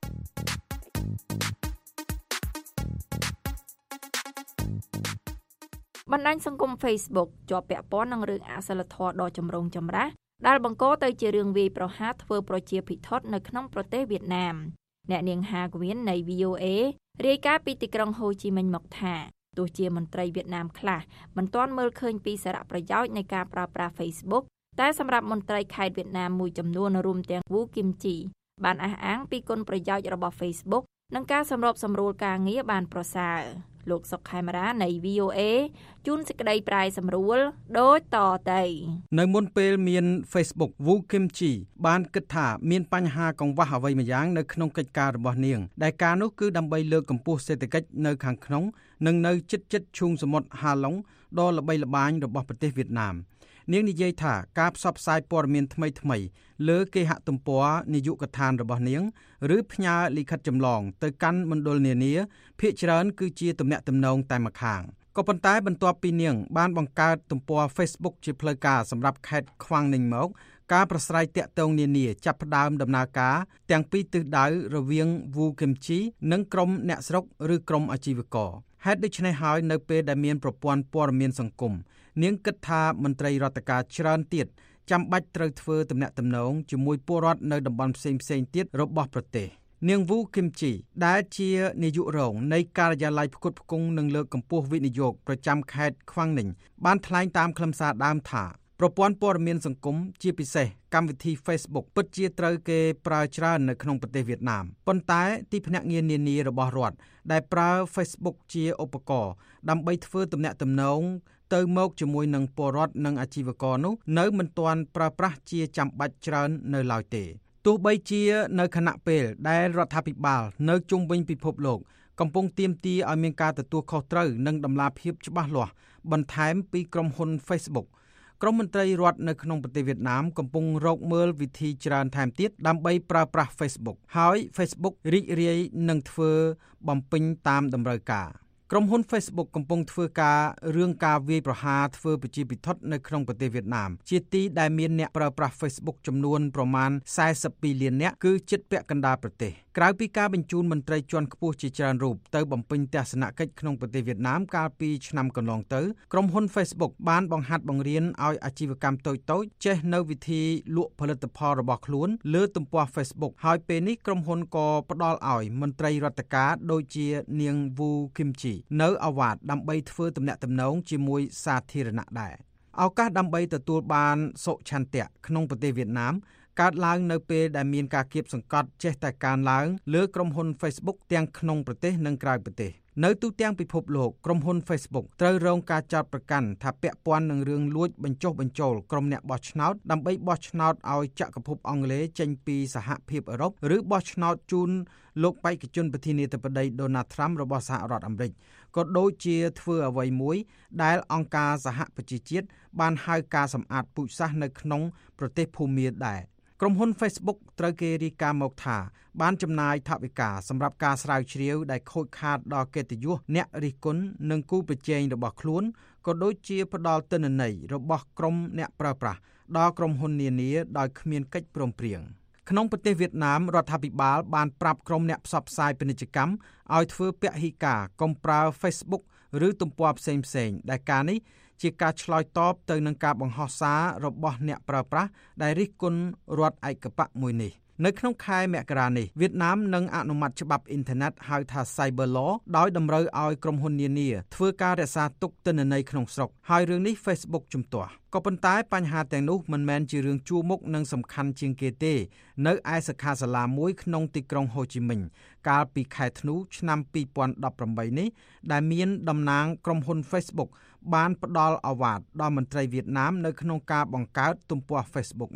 បណ្ដាញសង្គម Facebook ជាប់ពាក់ព័ន្ធនឹងរឿងអសិលធម៌ដ៏ចម្រូងចម្រាសដែលបង្កទៅជារឿងវាយប្រហារធ្វើប្រជាភិថុតនៅក្នុងប្រទេសវៀតណាមអ្នកនាងហាគវៀននៃ វី អូ អេ រាយការណ៍ពីទីក្រុងហូជីមិញមកថាទោះជាមន្ត្រីវៀតណាមខ្លះមិនទាន់មើលឃើញពីសារៈប្រយោជន៍នៃការប្រើប្រាស់ Facebook តែសម្រាប់មន្ត្រីខេត្តវៀតណាមមួយចំនួនរួមទាំងវូគីមជីបានអះអាងពីគុណប្រយោជន៍របស់ Facebook និងការសម្របសម្រួលការងារបានប្រសើរលោកសុកខេមរានៃ វី អូ អេ ជូនសេចក្តីប្រាយសម្រួលដូចតទៅនៅមុនពេលមាន Facebook វូគីមជីបានគិតថាមានបញ្ហាកង្វះអ្វីម្យ៉ាងនៅក្នុងកិច្ចការរបស់នាងដែលការនោះគឺដើម្បីលើកកម្ពស់សេដ្ឋកិច្ចនៅខាងក្នុងនិងនៅជិតជិតឈូងសមុទ្រហាឡុងដ៏ល្បីល្បាញរបស់ប្រទេសវៀតណាមនាងនិយាយថាការផ្សព្វផ្សាយព័ត៌មានថ្មីៗលើគេហទំព័រនាយកដ្ឋានរបស់នាងឬផ្ញើលិខិតចម្លងទៅកាន់មណ្ឌលនានាភាគច្រើនគឺជាទំនាក់ទំនងតែម្ខាងក៏ប៉ុន្តែបន្ទាប់ពីនាងបានបង្កើតទំព័រ Facebook ជាផ្លូវការសម្រាប់ខេត្តខ្វាំងninhមកការប្រស្រ័យទាក់ទងនានាចាប់ផ្ដើមដំណើរការទាំងពីទិសដៅរវាងវូគីមជីនិងក្រុមអ្នកស្រុកឬក្រុមអាជីវករហេតុដូច្នេះហើយនៅពេលដែលមានប្រព័ន្ធព័ត៌មានសង្គមនាងគិតថាមន្ត្រីរដ្ឋការច្រើនទៀតចាំបាច់ត្រូវធ្វើទំនាក់ទំនងជាមួយពលរដ្ឋនៅតំបន់ផ្សេងៗទៀតរបស់ប្រទេសនាងវូគីមជីដែលជានាយករងនៃការិយាល័យផ្គត់ផ្គង់និងលើកកម្ពស់វិនិយោគប្រចាំខេត្តខ្វាំងninhបានថ្លែងតាមខ្លឹមសារដើមថាប្រព័ន្ធព័ត៌មានសង្គមជាពិសេសកម្មវិធី Facebook ពិតជាត្រូវគេប្រើច្រើននៅក្នុងប្រទេសវៀតណាមប៉ុន្តែទីភ្នាក់ងារនានារបស់រដ្ឋដែលប្រើ Facebook ជាឧបករណ៍ដើម្បីធ្វើទំនាក់ទំនងទៅមកជាមួយនឹងពលរដ្ឋនិងអាជីវករនោះនៅមិនទាន់ប្រើប្រាស់ជាចាំបាច់ច្រើននៅឡើយទេទោះបីជានៅខណៈពេលដែលរដ្ឋាភិបាលនៅជុំវិញពិភពលោកកំពុងទាមទារឲ្យមានការទទួលខុសត្រូវនិងតម្លាភាពច្បាស់លាស់បន្ថែមពីក្រុមហ៊ុន Facebook ក្រុមមន្ត្រីរដ្ឋនៅក្នុងប្រទេសវៀតណាមកំពុងរកមើលវិធីច្រើនថែមទៀតដើម្បីប្រើប្រាស់ Facebook ហើយ Facebook រីករាយនឹងធ្វើបំពេញតាមតម្រូវការក្រុមហ៊ុន Facebook កំពុងធ្វើការរឿងការវាយប្រហារធ្វើប្រជាពិធនៅក្នុងប្រទេសវៀតណាមជាទីដែលមានអ្នកប្រើប្រាស់ Facebook ចំនួនប្រមាណសែសិបពីរលាននាក់គឺជិតពាក់កណ្ដាលប្រទេសក្រៅពីការបញ្ជូនមន្ត្រីជាន់ខ្ពស់ជាច្រើនរូបទៅបំពេញទស្សនកិច្ចក្នុងប្រទេសវៀតណាមកាលពីឆ្នាំកន្លងទៅក្រុមហ៊ុន Facebook បានបង្ហាត់បង្រៀនឲ្យអាជីវកម្មតូចៗចេះនៅវិធីលក់ផលិតផលរបស់ខ្លួនលើទំព័រ Facebook ហើយពេលនេះក្រុមហ៊ុនក៏ផ្ដល់ឲ្យមន្ត្រីរដ្ឋការដូចជានាងវូគីមជីនៅអាវ៉ាតដើម្បីធ្វើទំនាក់ទំនងជាមួយសាធារណៈដែរឱកាសដើម្បីទទួលបានសុឆន្ទៈក្នុងប្រទេសវៀតណាមកើតឡើងនៅពេលដែលមានការគៀបសង្កត់ចេះតែកើនឡើងលើក្រុមហ៊ុន Facebook ទាំងក្នុងប្រទេសនិងក្រៅប្រទេសនៅទូទាំងពិភពលោកក្រុមហ៊ុន Facebook ត្រូវរងការចោទប្រកាន់ថាពាក់ព័ន្ធនឹងរឿងលួចបញ្ចុះបញ្ចូលក្រុមអ្នកបោះឆ្នោតដើម្បីបោះឆ្នោតឲ្យចក្រភពអង់គ្លេសចេញពីសហភាពអឺរ៉ុបឬបោះឆ្នោតជូនលោកបេក្ខជនប្រធានាធិបតី Donald Trump របស់សហរដ្ឋអាមេរិកក៏ដូចជាធ្វើអ្វីមួយដែលអង្គការសហប្រជាជាតិបានហៅការសម្អាតពូជសាសន៍នៅក្នុងប្រទេសភូមាដែរក្រុមហ៊ុន Facebook ត្រូវគេរាយការណ៍មកថាបានចំណាយថវិកាសម្រាប់ការស្រាវជ្រាវដែលខូចខាតដល់កិត្តិយសអ្នករិះគន់និងគូប្រជែងរបស់ខ្លួនក៏ដូចជាផ្ដល់ទិន្នន័យរបស់ក្រុមអ្នកប្រើប្រាស់ដល់ក្រុមហ៊ុននានាដោយគ្មានកិច្ចព្រមព្រៀងក្នុងប្រទេសវៀតណាមរដ្ឋាភិបាលបានប្រាប់ក្រុមអ្នកផ្សព្វផ្សាយពាណិជ្ជកម្មឲ្យធ្វើពហិការកុំប្រើ Facebook ឬទំព័រផ្សេងៗដែលការនេះជាការឆ្លើយតបទៅនឹងការបង្ហោះសាររបស់អ្នកប្រើប្រាស់ដែលរិះគន់រដ្ឋឯកបកមួយនេះនៅក្នុងខែមករានេះវៀតណាមនឹងអនុម័តច្បាប់អ៊ីនធឺណិតហៅថា Cyber Law ដោយតម្រូវឲ្យក្រុមហ៊ុននានាធ្វើការរក្សាទុកទិន្នន័យក្នុងស្រុកហើយរឿងនេះ Facebook ជំទាស់ក៏ប៉ុន្តែបញ្ហាទាំងនោះមិនមែនជារឿងជួរមុខនិងសំខាន់ជាងគេទេនៅឯសិក្ខាសាលាមួយក្នុងទីក្រុងហូជីមិញកាលពីខែធ្នូឆ្នាំពីរពាន់ដប់ប្រាំបីនេះដែលមានតំណាងក្រុមហ៊ុន Facebook បានផ្ដល់អាវ៉ាតដល់មន្ត្រីវៀតណាមនៅក្នុងការបង្កើតទំព័រ Facebook នេះ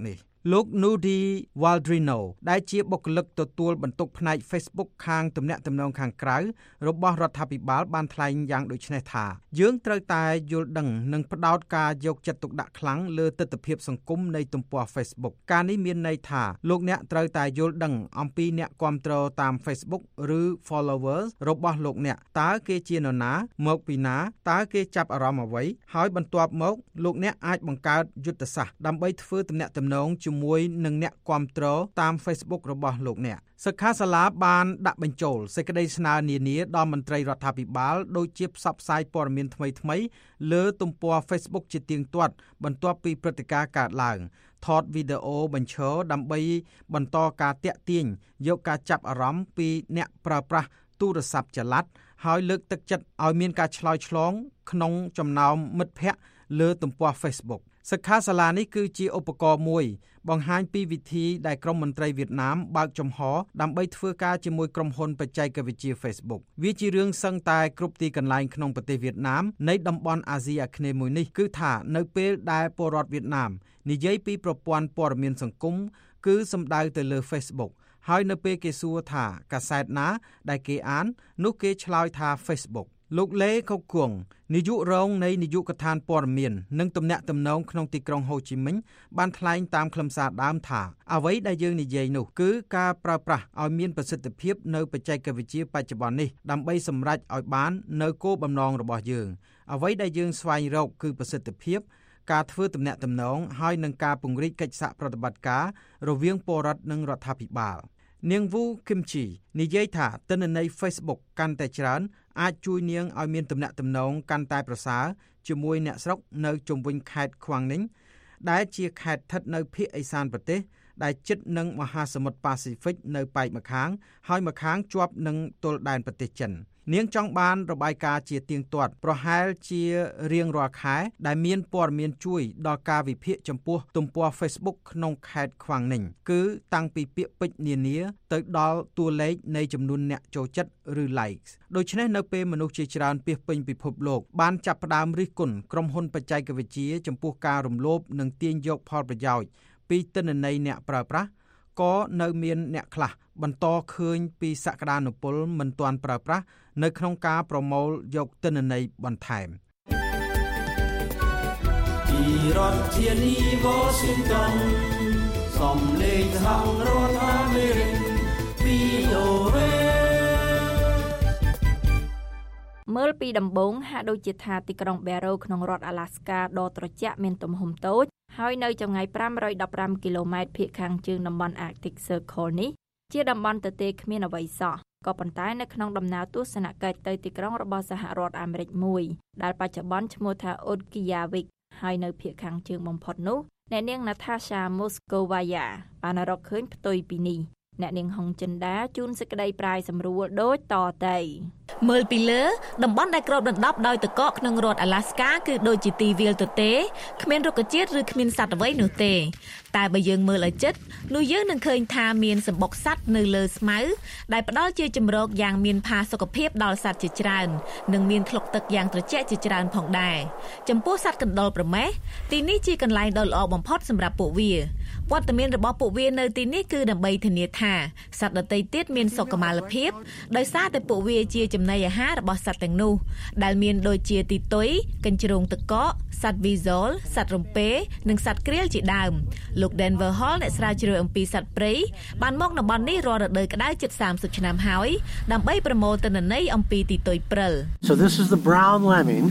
លោក Nudi Waldrino ដែលជាបុគ្គលិកទទួលបន្ទុកផ្នែក Facebook ខាងទំនាក់ទំនងខាងក្រៅរបស់រដ្ឋាភិបាលបានថ្លែងយ៉ាងដូចនេះថាយើងត្រូវតែយល់ដឹងនិងផ្ដោតការយកចិត្តទុកដាក់ខ្លាំងលើទិដ្ឋភាពសង្គមនៃទំព័រ Facebook ការនេះមានន័យថាលោកអ្នកត្រូវតែយល់ដឹងអំពីអ្នកគាំទ្រតាម Facebook ឬ followers របស់លោកអ្នកតើគេជានរណាមកពីណាតើគេចាប់អារម្មណ៍អ្វីហើយបន្ទាប់មកលោកអ្នកអាចបង្កើតយុទ្ធសាស្ត្រដើម្បីធ្វើទំនាក់ទំនងជាមួយនឹងអ្នកគាំទ្រតាម Facebook របស់លោកអ្នកសិក្ខាសាលាបានដាក់បញ្ចូលសេចក្តីស្នើនានាដល់មន្ត្រីរដ្ឋាភិបាលដូចជាផ្សព្វផ្សាយព័ត៌មានថ្មីៗលើទំព័រ Facebook ជាទៀងទាត់បន្ទាប់ពីព្រឹត្តិការណ៍កើតឡើងថតវីដេអូបញ្ឈរដើម្បីបន្តការតាក់ទាញយកការចាប់អារម្មណ៍ពីអ្នកប្រើប្រាស់ទូរស័ព្ទចល័តហើយលើកទឹកចិត្តឲ្យមានការឆ្លើយឆ្លងក្នុងចំណោមមិត្តភ័ក្តិលើទំព័រ Facebook សិក្ខាសាលានេះគឺជាឧបករណ៍មួយបង្ហាញពីវិធីដែលក្រុមមន្ត្រីវៀតណាមបើកចំហដើម្បីធ្វើការជាមួយក្រុមហ៊ុនបច្ចេកវិទ្យា Facebook វាជារឿងសឹងតែគ្រប់ទីកន្លែងក្នុងប្រទេសវៀតណាមនៃតំបន់អាស៊ីអាគ្នេយ៍មួយនេះគឺថានៅពេលដែលពលរដ្ឋវៀតណាមនិយាយពីប្រព័ន្ធព័ត៌មានសង្គមគឺសំដៅទៅលើ Facebook ហើយនៅពេលគេសួរថាកាសែតណាដែលគេអាននោះគេឆ្លើយថា Facebook លោកលេខុកគង់នាយករងនៃនាយកដ្ឋានព័ត៌មាននិងទំនាក់ទំនងក្នុងទីក្រុងហូជីមិញបានថ្លែងតាមខ្លឹមសារដើមថាអ្វីដែលយើងនិយាយនោះគឺការប្រើប្រាស់ឲ្យមានប្រសិទ្ធភាពនៅបច្ចេកវិទ្យាបច្ចុប្បន្ននេះដើម្បីសម្រេចឲ្យបាននៅគោលបំណងរបស់យើងអ្វីដែលយើងស្វែងរកគឺប្រសិទ្ធភាពការធ្វើទំនាក់ទំនងហើយនឹងការពង្រីកកិច្ចសហប្រតិបត្តិការរវាងពលរដ្ឋនិងរដ្ឋាភិបាលនាង Vu Kimchi និយាយថាទិន្នន័យ Facebook កាន់តែច្រើនអាចជួយនាងឲ្យមានទំនាក់ទំនងកាន់តែប្រសើរជាមួយអ្នកស្រុកនៅជុំវិញខេត្តខ្វាំងninhដែលជាខេត្តស្ថិតនៅភាគឦសានប្រទេសដែលជិតនឹងមហាសមុទ្រប៉ាស៊ីហ្វិកនៅប៉ែកម្ខាងហើយម្ខាងជាប់នឹងទល់ដែនប្រទេសចិននាងចង់បានរបាយការណ៍ជាទៀងទាត់ប្រហែលជារៀងរាល់ខែដែលមានព័ត៌មានជួយដល់ការវិភាគចំពោះទំព័រ Facebook ក្នុងខេត្តខ្វាំងninhគឺតាំងពីពាក្យពេចន៍នានាទៅដល់តួលេខនៃចំនួនអ្នកចូលចិត្តឬ likes ដូច្នេះនៅពេលមនុស្សជាច្រើនពាសពេញពិភពលោកបានចាប់ផ្ដើមរិះគន់ក្រុមហ៊ុនបច្ចេកវិទ្យាចំពោះការរំលោភនិងទាញយកផលប្រយោជន៍ពីទិន្នន័យអ្នកប្រើប្រាស់ក៏នៅមានអ្នកខ្លះបន្តឃើញពីសក្តានុពលមិនទាន់ប្រើប្រាស់នៅក្នុងការប្រមូលយកទិន្នន័យបន្ថែមពីរដ្ឋធានី Washington សំឡេងសហរដ្ឋអាមេរិក វី អូ เอមើលពីដំបូងហាក់ដូចជាថាទីក្រុង Barrow ក្នុងរដ្ឋ Alaska ដ៏ត្រជាក់មានទំហំតូចហើយនៅចម្ងាយfive hundred twelveគីឡូម៉ែត្រភាគខាងជើងតំបន់ Arctic Circle នេះជាតំបន់ទទេគ្មានអ្វីសោះក៏ប៉ុន្តែនៅក្នុងដំណើរទស្សនកិច្ចទៅទីក្រុងរបស់សហរដ្ឋអាមេរិកមួយដែលបច្ចុប្បន្នឈ្មោះថា Utqiagvik ហើយនៅភាគខាងជើងបំផុតនោះអ្នកនាង Natasha Moskovaya បានរកឃើញផ្ទុយពីនេះអ្នកនាងហុងចិន្តាជូនសេចក្តីប្រាយសម្រួលដូចតទៅមើលពីលើតំបន់ដែលគ្របដណ្ដប់ដោយទឹកកកក្នុងរដ្ឋ Alaska គឺដូចជាទីវាលទទេគ្មានរុក្ខជាតិឬគ្មានសត្វអ្វីនោះទេតែបើយើងមើលឲ្យជិតនោះយើងនឹងឃើញថាមានសម្បុកសត្វនៅលើស្មៅដែលផ្ដល់ជាជម្រកយ៉ាងមានផាសុកភាពដល់សត្វជាច្រើននិងមានថ្លុកទឹកយ៉ាងត្រជាក់ជាច្រើនផងដែរចំពោះសត្វកណ្ដុរប្រមេះទីនេះជាកន្លែងដ៏ល្អបំផុតសម្រាប់ពួកវាវត្តមានរបស់ពួកវានៅទីនេះគឺដើម្បីធានាថាសត្វដទៃទៀតមានសុខុមាលភាពដោយសារតែពួកវាជាចំណីអាហាររបស់សត្វទាំងនោះដែលមានដូចជាទីទុយកញ្ជ្រោងទឹកកកសត្វវីសលសត្វរំពេនិងសត្វក្រៀលជាដើមលោក Denver Hall អ្នកស្រាវជ្រាវអំពីសត្វព្រៃបានមកតំបន់នេះរាល់រដូវក្តៅជិតthirtyឆ្នាំហើយដើម្បីប្រមូលទិន្នន័យអំពីទីទុយព្រិល So this is the brown lemming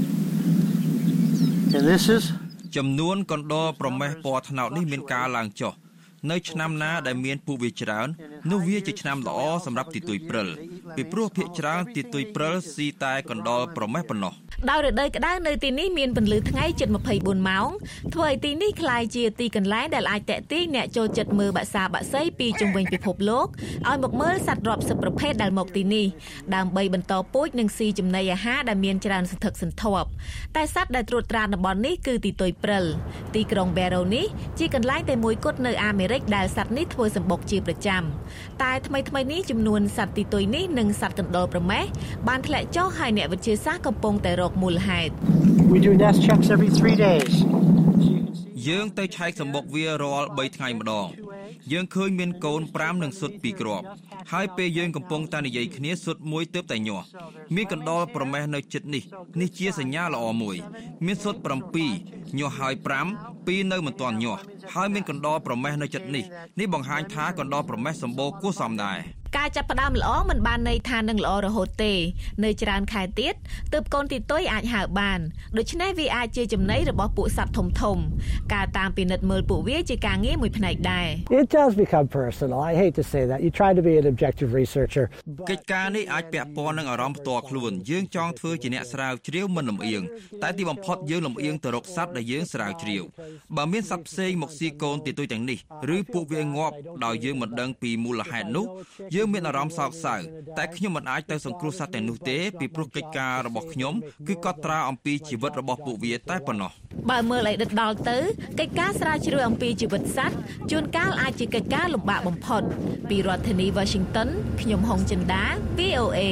and this is ចំនួនកណ្ដុរប្រមេះពណ៌ត្នោតនេះមានការឡើងចុះនៅឆ្នាំណាដែលមានពូវាច្រើននោះវាជាឆ្នាំល្អសម្រាប់ទីទុយព្រិលពីព្រោះភាគច្រើនទីទុយព្រិលស៊ីតែកណ្ដុរប្រមេះប៉ុណ្ណោះដោយរដូវក្តៅនៅទីនេះមានពន្លឺថ្ងៃជិតtwenty-fourម៉ោងធ្វើឲ្យទីនេះក្លាយជាទីកន្លែងដែលអាចទាក់ទាញអ្នកចូលចិត្តមើលបក្សាបក្សីពីជុំវិញពិភពលោកឲ្យមកមើលសត្វរាប់សិបប្រភេទដែលមកទីនេះដើម្បីបន្តពូជនិងស៊ីចំណីអាហារដែលមានច្រើនសន្ធឹកសន្ធាប់តែសត្វដែលត្រួតត្រាតំបន់នេះគឺទីទុយព្រិលទីក្រុង Barrow នេះជាកន្លែងតែមួយគត់នៅអាមេរិកដែលសត្វនេះធ្វើសម្បុកជាប្រចាំតែថ្មីថ្មីនេះចំនួនសត្វទីទុយនេះនិងសត្វកណ្ដុរប្រមេះបានធ្លាក់ចុះហើយអ្នកវិទ្យាសាស្ត្រកំពុងតែរកមូលហេតុ We do nest checks every three days យើងទៅឆែកសម្បុកវារាល់បីថ្ងៃម្ដងយើងឃើញមានកូនប្រាំនិងសុទ្ធពីរគ្រាប់ហើយពេលយើងកំពុងតែនិយាយគ្នាសុទ្ធមួយទើបតែញាស់មានកណ្ដុរប្រមេះនៅជិតនេះនេះជាសញ្ញាល្អមួយមានសុទ្ធប្រាំពីរញាស់ហើយប្រាំពីរនៅមិនទាន់ញាស់ហើយមានកណ្ដុរប្រមេះនៅជិតនេះនេះបង្ហាញថាកណ្ដុរប្រមេះសម្បូរគួរសមដែរការចាប់ផ្ដើមល្អមិនបានន័យថានឹងល្អរហូតទេនៅច្រើនខែទៀតទើបកូនទីទុយអាចហើបបានដូច្នេះវាអាចជាចំណីរបស់ពួកសត្វធំធំការតាមពិនិត្យមើលពួកវាជាការងារមួយផ្នែកដែរ It does become personal. I hate to say that. You try to be an objective researcher. កិច្ចការនេះអាចពាក់ព័ន្ធនឹងអារម្មណ៍ផ្ទាល់ខ្លួនយើងចង់ធ្វើជាអ្នកស្រាវជ្រាវមិនលំអៀងតែទីបំផុតយើងលំអៀងទៅរកសត្វដែលយើងស្រាវជ្រាវបើមានសត្វផ្សេងមកស៊ីកូនទីទុយទាំងនេះឬពួកវាងាប់ដោយយើងមិនដឹងពីមូលហេតុនោះយើងមានអារម្មណ៍សោកសៅតែខ្ញុំមិនអាចទៅសង្គ្រោះសត្វទាំងនោះទេពីព្រោះកិច្ចការរបស់ខ្ញុំគឺកត់ត្រាអំពីជីវិតរបស់ពួកវាតែប៉ុណ្ណោះបើមើលឲ្យដិតដល់ទៅកិច្ចការស្រាវជ្រាវអំពីជីវិតសត្វជួនកាលអាចជាកិច្ចការលំបាកបំផុតពីរដ្ឋធានី Washington ខ្ញុំហុងចិន្តា វី អូ เอ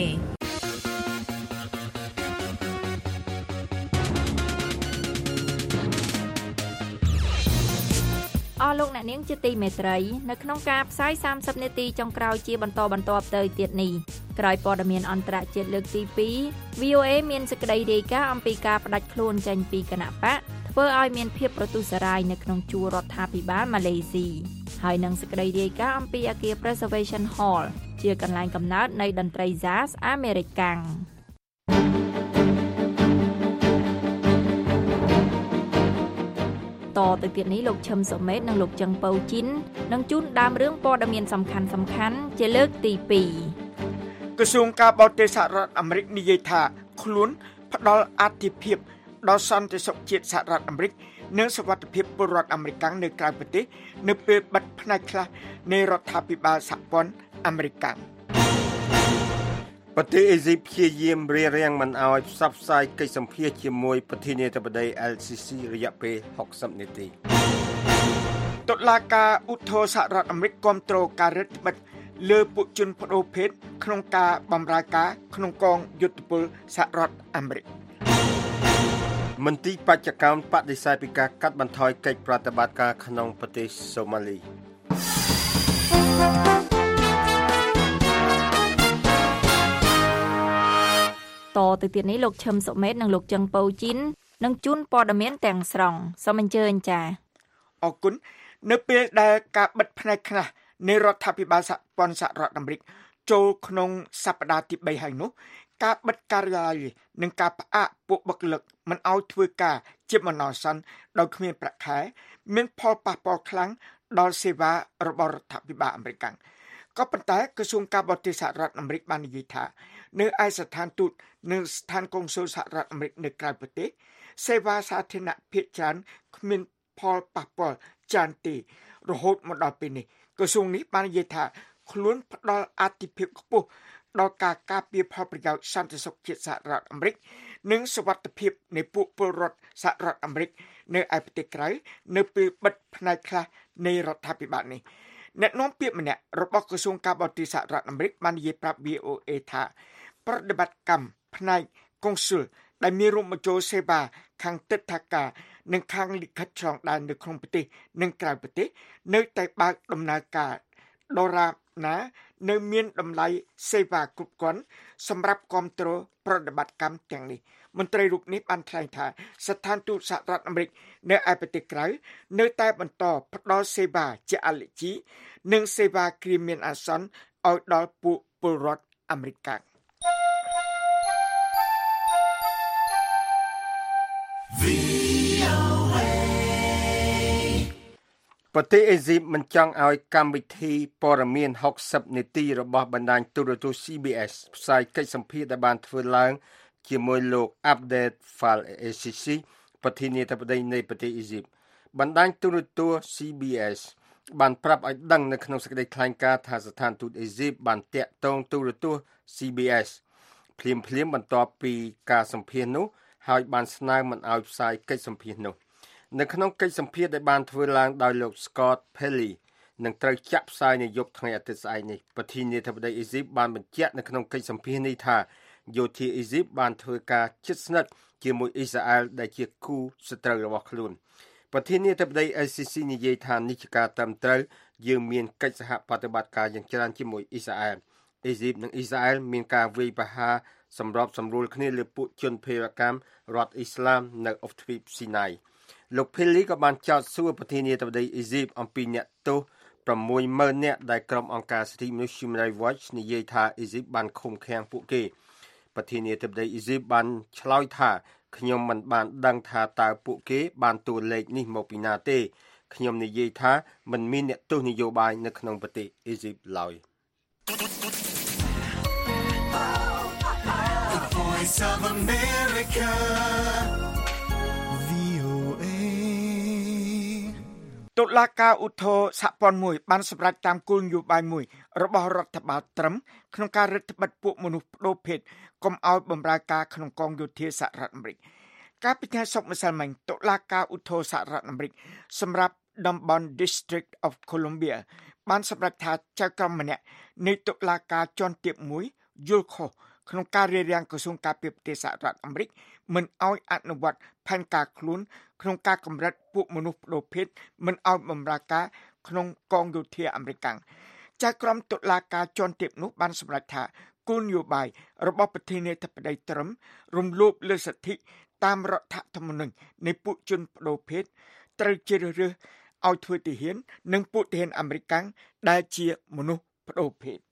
អស់លោកអ្នកនាងជាទីមេត្រីនៅក្នុងការផ្សាយសាមសិបនាទីចុងក្រោយជាបន្តបន្ទាប់ទៅទៀតនេះក្រោយព័ត៌មានអន្តរជាតិលើកទីពីរ វី អូ เอ មានសេចក្តីរាយការណ៍អំពីការផ្ដាច់ខ្លួនចេញពីគណបកធ្វើឲ្យមានភាពប្រទុសរាយនៅក្នុងជួររដ្ឋាភិបាលម៉ាឡេស៊ីហើយនឹងសេចក្តីរាយការណ៍អំពីអគារ Preservation Hall ជាកន្លែងកំណើតនៃតន្ត្រី Jazz អាមេរិកាំងតទៅទៀតនេះលោកឈឹមសុមេតនិងលោកចឹងពៅជីននឹងជូនដើមរឿងព័ត៌មានសំខាន់សំខាន់ជាលើកទីពីរក្រសួងការបរទេសសហរដ្ឋអាមេរិកនិយាយថាខ្លួនផ្ដល់អធិភាពដល់សន្តិសុខជាតិសហរដ្ឋអាមេរិកនិងសុវត្ថិភាពពលរដ្ឋអាមេរិកនៅក្រៅប្រទេសនៅពេលបិទផ្នែកខ្លះនៃរដ្ឋាភិបាលសហព័ន្ធអាមេរិកប្រទេសអេស៊ីបព្យាយាមរារាំងមិនឲ្យផ្សព្វផ្សាយកិច្ចសម្ភាសជាមួយប្រធានាធិបតី អែល ស៊ី ស៊ី រយៈពេលហុកសិបនាទីតុលាការឧទ្ធរសហរដ្ឋអាមេរិកគាំទ្រការរឹតបន្តឹងលើពួកជនប្តូរភេទក្នុងការបម្រើការក្នុងកងយុទ្ធពលសហរដ្ឋអាមេរិកមន្ទីរបច្ចកម្មបដិសេធពីការកាត់បន្ថយកិច្ចប្រតិបត្តិការក្នុងប្រទេសសូម៉ាលីតទៅទៀតនេះលោកឈឹមសុមេតនិងលោកចឹងពៅជីននឹងជូនព័ត៌មានទាំងស្រុងសូមអញ្ជើញចា៎អរគុណនៅពេលដែលការបិទផ្នែកខ្លះនៃរដ្ឋាភិបាលសហព័ន្ធសហរដ្ឋអាមេរិកចូលក្នុងសប្តាហ៍ទីបីហើយនោះការបិទការិយាល័យនិងការផ្អាកពួកបុគ្គលិកមិនឲ្យធ្វើការជាបណ្ដោះអាសន្នដោយគ្មានប្រាក់ខែមានផលប៉ះពាល់ខ្លាំងដល់សេវារបស់រដ្ឋាភិបាលអាមេរិកក៏ប៉ុន្តែក្រសួងការបរទេសសហរដ្ឋអាមេរិកបាននិយាយថានៅឯស្ថានទូតនិងស្ថានកុងស៊ុលសហរដ្ឋអាមេរិកនៅក្រៅប្រទេសសេវាសាធារណៈភាគច្រើនគ្មានផលប៉ះពាល់ច្រើនទេរហូតមកដល់ពេលនេះក្រសួងនេះបាននិយាយថាខ្លួនផ្ដល់អាទិភាពខ្ពស់ដល់ការការពារផលប្រយោជន៍សន្តិសុខជាតិសហរដ្ឋអាមេរិកនិងសុវត្ថិភាពនៃពួកពលរដ្ឋសហរដ្ឋអាមេរិកនៅឯប្រទេសក្រៅនៅពេលបិទផ្នែកខ្លះនៃរដ្ឋាភិបាលនេះអ្នកនាំពាក្យម្នាក់របស់ក្រសួងការបរទេសសហរដ្ឋអាមេរិកបាននិយាយប្រាប់ វី អូ เอ ថាប្រតិបត្តិកម្មផ្នែកកុងស៊ុលដែលមានរួមបញ្ចូលសេវាខាងទិដ្ឋាការនិងខាងលិខិតឆ្លងដែននៅក្នុងប្រទេសនិងក្រៅប្រទេសនៅតែបើកដំណើរការដរាបណានៅមានតម្លៃសេវាគ្រប់គ្រាន់សម្រាប់គ្រប់គ្រងប្រតិបត្តិកម្មទាំងនេះមន្ត្រីរូបនេះបានថ្លែងថាស្ថានទូតសហរដ្ឋអាមេរិកនៅឯប្រទេសក្រៅនៅតែបន្តផ្ដល់សេវាជាអលិជីនិងសេវាគ្រាមានអាសន្នឲ្យដល់ពួកពលរដ្ឋអាមេរិកប្រទេសអេស៊ីបមិនចង់ឲ្យកម្មវិធីព័ត៌មានហុកសិបនាទីរបស់បណ្ដាញទូរទស្សន៍ ស៊ី ប៊ី អេស ផ្សាយកិច្ចសម្ភាសន៍ដែលបានធ្វើឡើងជាមួយលោក Abdel Fattah el-Sisi ប្រធានាធិបតីនៃប្រទេសអេស៊ីបបណ្ដាញទូរទស្សន៍ ស៊ី ប៊ី អេស បានប្រាប់ឲ្យដឹងនៅក្នុងសេចក្តីថ្លែងការណ៍ថាស្ថានទូតអេស៊ីបបានតាក់ទងទូរទស្សន៍ ស៊ី ប៊ី អេស ភ្លាមភ្លាមបន្ទាប់ពីការសម្ភាសន៍នោះហើយបានស្នើមិនឲ្យផ្សាយកិច្ចសម្ភាសន៍នោះនៅក្នុងកិច្ចសម្ភាសន៍ដែលបានធ្វើឡើងដោយលោក Scott Pelley នឹងត្រូវចាក់ផ្សាយនៅយប់ថ្ងៃអាទិត្យស្អែកនេះប្រធានាធិបតីអេស៊ីបបានបញ្ជាក់នៅក្នុងកិច្ចសម្ភាសន៍នេះថាយោធាអេស៊ីបបានធ្វើការជិតស្និទ្ធជាមួយអ៊ីស្រាអែលដែលជាគូសត្រូវរបស់ខ្លួនប្រធានាធិបតី អេ ซี ซี និយាយថានេះជាការត្រឹមត្រូវយើងមានកិច្ចសហប្រតិបត្តិការយ៉ាងច្រើនជាមួយអ៊ីស្រាអែលអេស៊ីបនិងអ៊ីស្រាអែលមានការវាយប្រហារសម្របសម្រួលគ្នាលើពួកជនភេរវកម្មរដ្ឋអ៊ីស្លាមនៅអ៊ុបទ្វីបស៊ីណាយលោក Pilley ក៏បានចោទសួរប្រធានាធិបតីអ៊ីស៊ីបអំពីអ្នកទោស6ម៉ឺននាក់ដែលក្រុមអង្គការសិទ្ធិមនុស្ស Human Rights Watch និយាយថាអ៊ីស៊ីបបានឃុំឃាំងពួកគេប្រធានាធិបតីអ៊ីស៊ីបបានឆ្លើយថាខ្ញុំមិនបានដឹងថាតើពួកគេបានតួលេខនេះមកពីណាទេខ្ញុំនិយាយថាមិនមានអ្នកទោសនយោបាយនៅក្នុងប្រទេសអ៊ីស៊ីបឡើយ Voice of America តុលាការឧទ្ធរសហព័ន្ធមួយបានសម្រេចតាមគោលនយោបាយមួយរបស់រដ្ឋបាលត្រឹមក្នុងការរឹតបន្តឹងពួកមនុស្សប្តូរភេទកុំឲ្យបម្រើការក្នុងកងយោធាសហរដ្ឋអាមេរិកកាលពីថ្ងៃសុក្រម្សិលមិញតុលាការឧទ្ធរសហរដ្ឋអាមេរិកសម្រាប់តំបន់ District of Columbia បានសម្រេចថាចៅក្រមម្នាក់នៃតុលាការជាន់ទាបមួយយល់ខុសក្នុងការរារាំងក្រសួងការពារប្រទេសសហរដ្ឋអាមេរិកមិនឲ្យអនុវត្តផែនការខ្លួនក្នុងការកម្រិតពួកមនុស្សប្តូរភេទមិនឲ្យបម្រើការក្នុងកងយោធាអាមេរិកចៅក្រមតុលាការជាន់ទាបនោះបានសម្រេចថាគោលនយោបាយរបស់ប្រធានាធិបតីត្រឹមរំលោភលើសិទ្ធិតាមរដ្ឋធម្មនុញ្ញនៃពួកជនប្តូរភេទត្រូវជ្រើសរើសឲ្យធ្វើទាហាននិងពួកទាហានអាមេរិកដែលជាមនុស្សប្តូរភេទ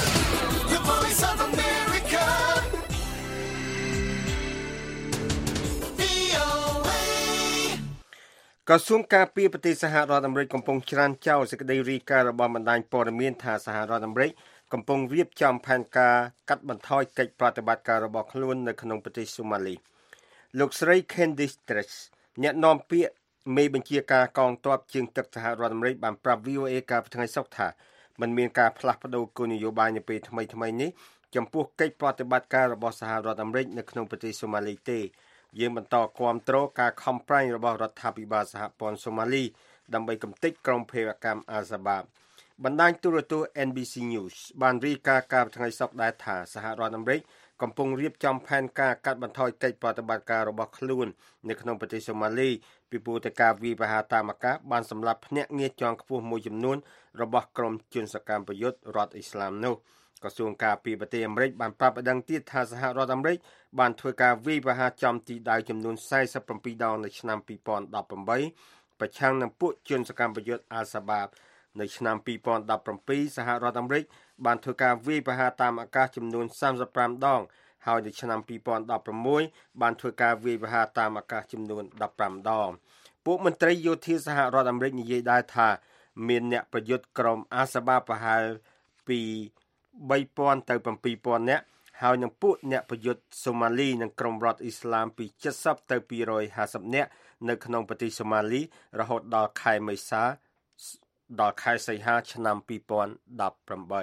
ក្រសួងការពារប្រទេសសហរដ្ឋអាមេរិកកំពុងច្រានចោលសេចក្តីរាយការណ៍របស់បណ្ដាញព័ត៌មានថាសហរដ្ឋអាមេរិកកំពុងរៀបចំផែនការកាត់បន្ថយកិច្ចប្រតិបត្តិការរបស់ខ្លួននៅក្នុងប្រទេសសូម៉ាលីលោកស្រី Candice Stress អ្នកនាំពាក្យមេបញ្ជាការកងទ័ពជើងទឹកសហរដ្ឋអាមេរិកបានប្រាប់ វី អូ អេ កាលពីថ្ងៃសុក្រថាมันមានការផ្លាស់ប្ដូរគោលនយោបាយនៅពេលថ្មីៗនេះចំពោះកិច្ចប្រតិបត្តិការរបស់សហរដ្ឋអាមេរិកនៅក្នុងប្រទេសសូម៉ាលីទេយើងបន្តគាំទ្រការខំប្រឹងរបស់រដ្ឋាភិបាលសហព័ន្ធសូម៉ាលីដើម្បីកំទេចក្រុមភេរវកម្មអាល់សាបាបបណ្ដាញទូរទស្សន៍ N B C News បានរាយការណ៍កាលពីថ្ងៃសុក្រដែរថាសហរដ្ឋអាមេរិកកំពុងរៀបចំផែនការកាត់បន្ថយកិច្ចប្រតិបត្តិការរបស់ខ្លួននៅក្នុងប្រទេសសូម៉ាលីពីព្រោះតែការវាយប្រហារតាមអាកាសបានសម្លាប់ភ្នាក់ងារជាន់ខ្ពស់មួយចំនួនរបស់ក្រុមជនសកម្មប្រយុទ្ធរដ្ឋអ៊ីស្លាមនោះក្រសួងការពារប្រទេសអាមេរិកបានប្រាប់ឲ្យដឹងទៀតថាសហរដ្ឋអាមេរិកបានធ្វើការវាយប្រហារចំទីដៅចំនួនสี่สิบเจ็ดដងនៅឆ្នាំពីរពាន់ដប់ប្រាំបីប្រឆាំងនឹងពួកជនសកម្មប្រយុទ្ធអាល់សាបាបនៅឆ្នាំពីរពាន់ដប់ប្រាំពីរសហរដ្ឋអាមេរិកបានធ្វើការវាយប្រហារតាមអាកាសចំនួនសាមសិបប្រាំដងហើយនៅឆ្នាំពីរពាន់ដប់ប្រាំមួយបានធ្វើការវាយប្រហារតាមអាកាសចំនួនដប់ប្រាំដងពួកមន្ត្រីយោធាសហរដ្ឋអាមេរិកនិយាយដែរថាមានអ្នកប្រយុទ្ធក្រុមអាល់សាបាបប្រហែលពីបីពាន់ទៅប្រាំពីរពាន់នាក់ហើយនឹងពួកអ្នកប្រយុទ្ធសូម៉ាលីនិងក្រុមរដ្ឋអ៊ីស្លាមពីเจ็ดสิบទៅពីរห้าสิบនាក់នៅក្នុងប្រទេសសូម៉ាលីរហូតដល់ខែមេសាដល់ខែសីហាឆ្នាំពីរពាន់ដប់ប្រាំបី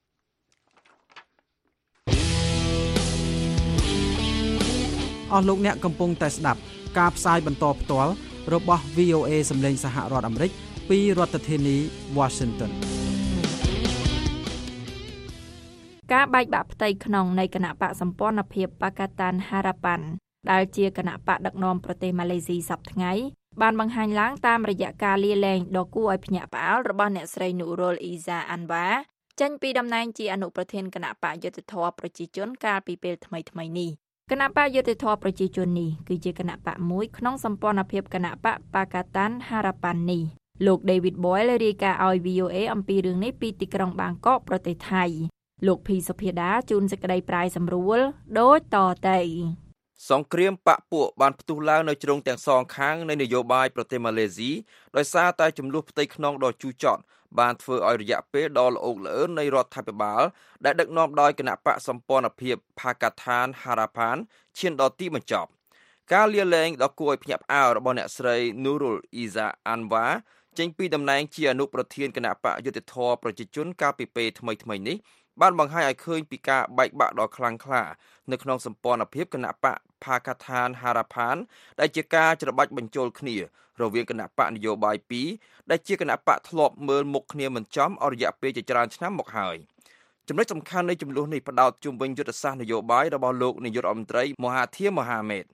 អស់លោកអ្នកកំពុងតែស្ដាប់ការផ្សាយបន្តផ្ទាល់របស់ វី អូ អេ សម្លេងសហរដ្ឋអាមេរិកពីរដ្ឋធានី Washington ការបែកបាក់ផ្ទៃក្នុងនៃគណៈបកសម្ព័ន្ធភាពបាកាតានហារ៉ាប៉ាន់ដែលជាគណៈបកដឹកនាំប្រទេសម៉ាឡេស៊ីសប្តាហ៍ថ្ងៃបានបង្ហាញឡើងតាមរយៈការលាលែងដ៏គួរឲ្យភ្ញាក់ផ្អើលរបស់អ្នកស្រីនូរុលអ៊ីហ្សាអាន់វ៉ាចេញពីតំណែងជាអនុប្រធានគណៈបកយុត្តិធម៌ប្រជាជនកាលពីពេលថ្មីៗនេះគណៈបកយុត្តិធម៌ប្រជាជននេះគឺជាគណៈបកមួយក្នុងសម្ព័ន្ធភាពគណៈបកបាកាតានហារ៉ាប៉ាន់នេះលោក David Boyle រាយការណ៍ឲ្យ វី អូ អេ អំពីរឿងនេះពីទីក្រុងបាងកកប្រទេសថៃលោកភីសុភាដាជួនសេចក្តីប្រាយសម្រួលដូចតទៅសង្គ្រាមបកពួកបានផ្ទុះឡើងនៅជ្រុងទាំងសងខាងនៃនយោបាយប្រទេសម៉ាឡេស៊ីដោយសារតែចំនួនផ្ទៃក្នុងដ៏ជូរចត់បានធ្វើឲ្យរយៈពេលដ៏ល្អោកល្អឿននៃរដ្ឋាភិបាលដែលដឹកនាំដោយគណៈបកសម្ព័ន្ធភាពផាកាថានហារ៉ាផានឈានដល់ទីបញ្ចប់ការលាលែងដ៏គួរឲ្យភ្ញាក់ផ្អើលរបស់អ្នកស្រីនូរុលអ៊ីហ្សាអាន់វ៉ាចេញពីតំណែងជាអនុប្រធានគណៈបកយុត្តិធម៌ប្រជាជនកាលពីពេលថ្មីៗនេះបានបង្ហាញឲ្យឃើញពីការបែកបាក់ដ៏ខ្លាំងក្លានៅក្នុងសម្ព័ន្ធភាពគណៈបកផាកាថានហារ៉ាផានដែលជាការច្របាច់បញ្ចូលគ្នារវាងគណៈបកនយោបាយពីរដែលជាគណៈបកធ្លាប់មើលមុខគ្នាមិនចំអស់រយៈពេលជាច្រើនឆ្នាំមកហើយចំណុចសំខាន់នៃចំនួននេះផ្ដោតជុំវិញយុទ្ធសាស្ត្រនយោបាយរបស់លោកនាយករដ្ឋមន្ត្រីមហាធីរម៉ូហាម៉េត